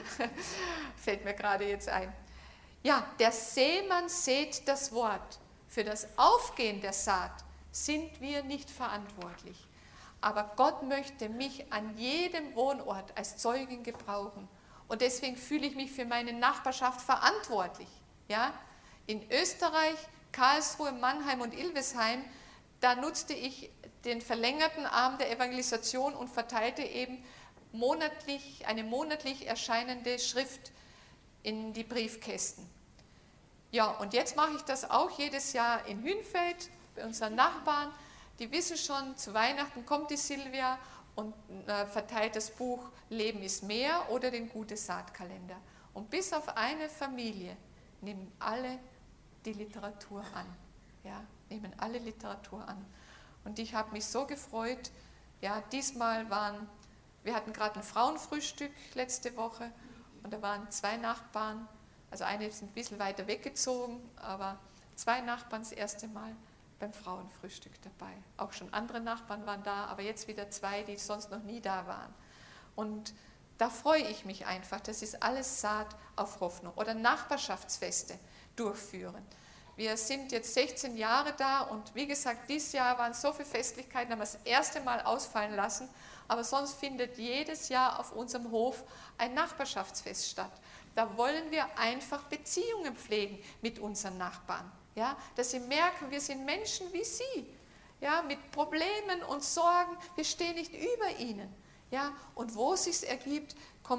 Fällt mir gerade jetzt ein. Ja, der Sämann sät das Wort. Für das Aufgehen der Saat sind wir nicht verantwortlich. Aber Gott möchte mich an jedem Wohnort als Zeugin gebrauchen. Und deswegen fühle ich mich für meine Nachbarschaft verantwortlich. Ja? In Österreich, Karlsruhe, Mannheim und Ilvesheim, da nutzte ich den verlängerten Arm der Evangelisation und verteilte eben monatlich, eine monatlich erscheinende Schrift in die Briefkästen. Ja, und jetzt mache ich das auch jedes Jahr in Hünfeld bei unseren Nachbarn. Die wissen schon, zu Weihnachten kommt die Silvia und äh, verteilt das Buch Leben ist mehr oder den Gute-Saat-Kalender. Und bis auf eine Familie nehmen alle die Literatur an. Ja, nehmen alle Literatur an. Und ich habe mich so gefreut. Ja, diesmal waren, wir hatten gerade ein Frauenfrühstück letzte Woche und da waren zwei Nachbarn, also eine ist ein bisschen weiter weggezogen, aber zwei Nachbarn das erste Mal beim Frauenfrühstück dabei. Auch schon andere Nachbarn waren da, aber jetzt wieder zwei, die sonst noch nie da waren. Und da freue ich mich einfach. Das ist alles Saat auf Hoffnung. Oder Nachbarschaftsfeste durchführen. Wir sind jetzt sechzehn Jahre da und wie gesagt, dieses Jahr waren so viele Festlichkeiten, haben wir das erste Mal ausfallen lassen, aber sonst findet jedes Jahr auf unserem Hof ein Nachbarschaftsfest statt. Da wollen wir einfach Beziehungen pflegen mit unseren Nachbarn, ja? Dass sie merken, wir sind Menschen wie sie, ja? Mit Problemen und Sorgen, wir stehen nicht über ihnen. Ja? Und wo es sich ergibt,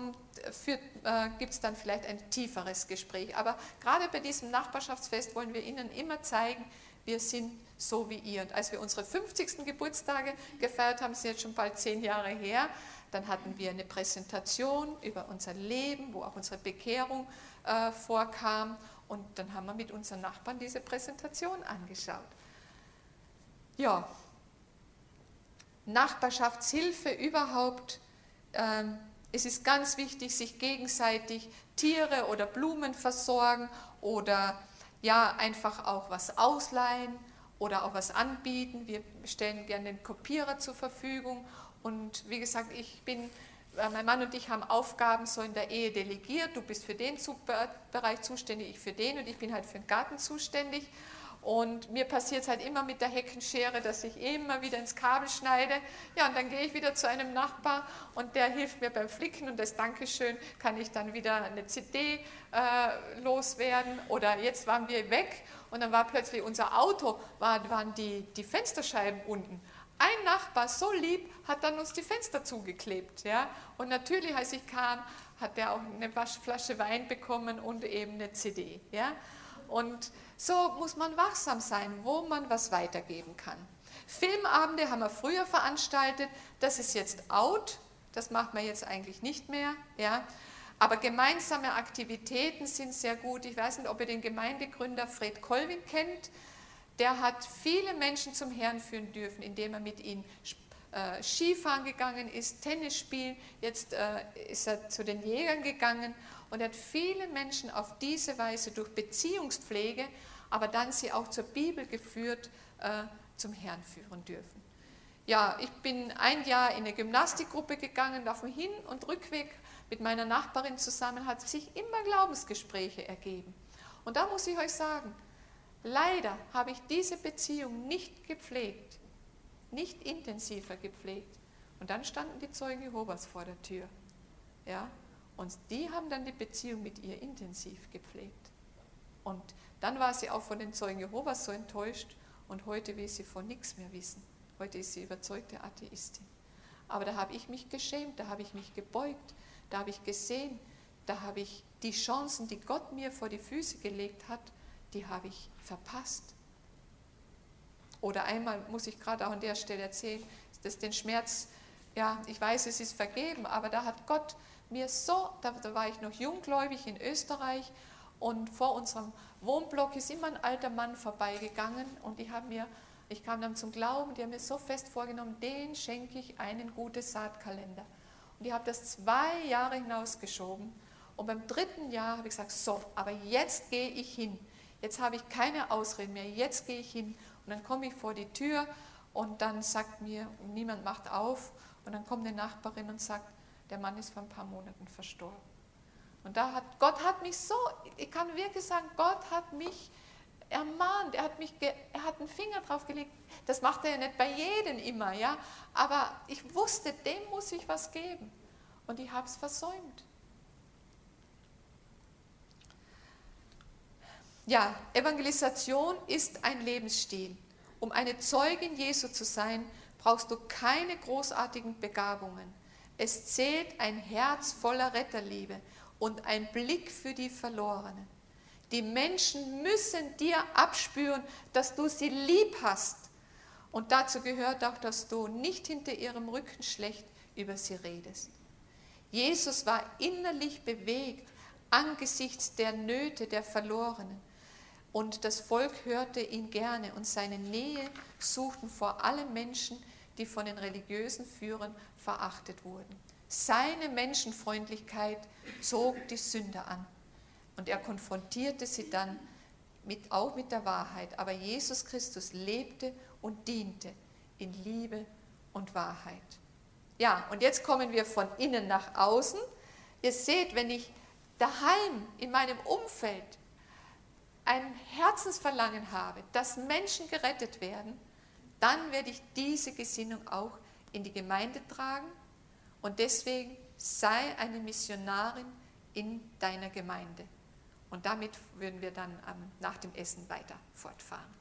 äh, gibt es dann vielleicht ein tieferes Gespräch. Aber gerade bei diesem Nachbarschaftsfest wollen wir Ihnen immer zeigen, wir sind so wie ihr. Und als wir unsere fünfzigsten Geburtstage gefeiert haben, sind jetzt schon bald zehn Jahre her, dann hatten wir eine Präsentation über unser Leben, wo auch unsere Bekehrung äh, vorkam. Und dann haben wir mit unseren Nachbarn diese Präsentation angeschaut. Ja, Nachbarschaftshilfe überhaupt. Ähm, es ist ganz wichtig, sich gegenseitig Tiere oder Blumen versorgen oder ja, einfach auch was ausleihen oder auch was anbieten. Wir stellen gerne den Kopierer zur Verfügung. Und wie gesagt, ich bin, mein Mann und ich haben Aufgaben so in der Ehe delegiert. Du bist für den Bereich zuständig, ich für den und ich bin halt für den Garten zuständig. Und mir passiert es halt immer mit der Heckenschere, dass ich immer wieder ins Kabel schneide. Ja, und dann gehe ich wieder zu einem Nachbar und der hilft mir beim Flicken und als Dankeschön kann ich dann wieder eine C D äh, loswerden. Oder jetzt waren wir weg und dann war plötzlich unser Auto, war, waren die, die Fensterscheiben unten. Ein Nachbar, so lieb, hat dann uns die Fenster zugeklebt. Ja? Und natürlich, als ich kam, hat er auch eine Flasche Wein bekommen und eben eine C D. Ja? Und so muss man wachsam sein, wo man was weitergeben kann. Filmabende haben wir früher veranstaltet, das ist jetzt out, das macht man jetzt eigentlich nicht mehr. Ja? Aber gemeinsame Aktivitäten sind sehr gut. Ich weiß nicht, ob ihr den Gemeindegründer Fred Colvin kennt. Der hat viele Menschen zum Herrn führen dürfen, indem er mit ihnen äh, Skifahren gegangen ist, Tennis spielen. Jetzt äh, ist er zu den Jägern gegangen und er hat viele Menschen auf diese Weise durch Beziehungspflege, aber dann sie auch zur Bibel geführt, äh, zum Herrn führen dürfen. Ja, ich bin ein Jahr in eine Gymnastikgruppe gegangen, auf dem Hin- und Rückweg mit meiner Nachbarin zusammen hat sich immer Glaubensgespräche ergeben. Und da muss ich euch sagen, leider habe ich diese Beziehung nicht gepflegt, nicht intensiver gepflegt. Und dann standen die Zeugen Jehovas vor der Tür. Ja? Und die haben dann die Beziehung mit ihr intensiv gepflegt. Und dann war sie auch von den Zeugen Jehovas so enttäuscht und heute will sie von nichts mehr wissen. Heute ist sie überzeugte Atheistin. Aber da habe ich mich geschämt, da habe ich mich gebeugt, da habe ich gesehen, da habe ich die Chancen, die Gott mir vor die Füße gelegt hat, die habe ich verpasst. Oder einmal muss ich gerade auch an der Stelle erzählen, dass den Schmerz, ja, ich weiß, es ist vergeben, aber da hat Gott mir so, da, da war ich noch junggläubig in Österreich und vor unserem Wohnblock ist immer ein alter Mann vorbeigegangen und die haben mir, ich kam dann zum Glauben, die haben mir so fest vorgenommen, den schenke ich einen guten Saatkalender. Und ich habe das zwei Jahre hinausgeschoben und beim dritten Jahr habe ich gesagt, so, aber jetzt gehe ich hin. Jetzt habe ich keine Ausreden mehr, jetzt gehe ich hin. Und dann komme ich vor die Tür und dann sagt mir, niemand macht auf. Und dann kommt eine Nachbarin und sagt, der Mann ist vor ein paar Monaten verstorben. Und da hat, Gott hat mich so, ich kann wirklich sagen, Gott hat mich ermahnt, er hat, mich ge, er hat einen Finger drauf gelegt. Das macht er ja nicht bei jedem immer, ja. Aber ich wusste, dem muss ich was geben. Und ich habe es versäumt. Ja, Evangelisation ist ein Lebensstil. Um eine Zeugin Jesu zu sein, brauchst du keine großartigen Begabungen. Es zählt ein Herz voller Retterliebe und ein Blick für die Verlorenen. Die Menschen müssen dir abspüren, dass du sie lieb hast. Und dazu gehört auch, dass du nicht hinter ihrem Rücken schlecht über sie redest. Jesus war innerlich bewegt angesichts der Nöte der Verlorenen. Und das Volk hörte ihn gerne und seine Nähe suchten vor allem Menschen, die von den religiösen Führern verachtet wurden. Seine Menschenfreundlichkeit zog die Sünder an und er konfrontierte sie dann mit, auch mit der Wahrheit. Aber Jesus Christus lebte und diente in Liebe und Wahrheit. Ja, und jetzt kommen wir von innen nach außen. Ihr seht, wenn ich daheim in meinem Umfeld ein Herzensverlangen habe, dass Menschen gerettet werden, dann werde ich diese Gesinnung auch in die Gemeinde tragen und deswegen sei eine Missionarin in deiner Gemeinde. Und damit würden wir dann nach dem Essen weiter fortfahren.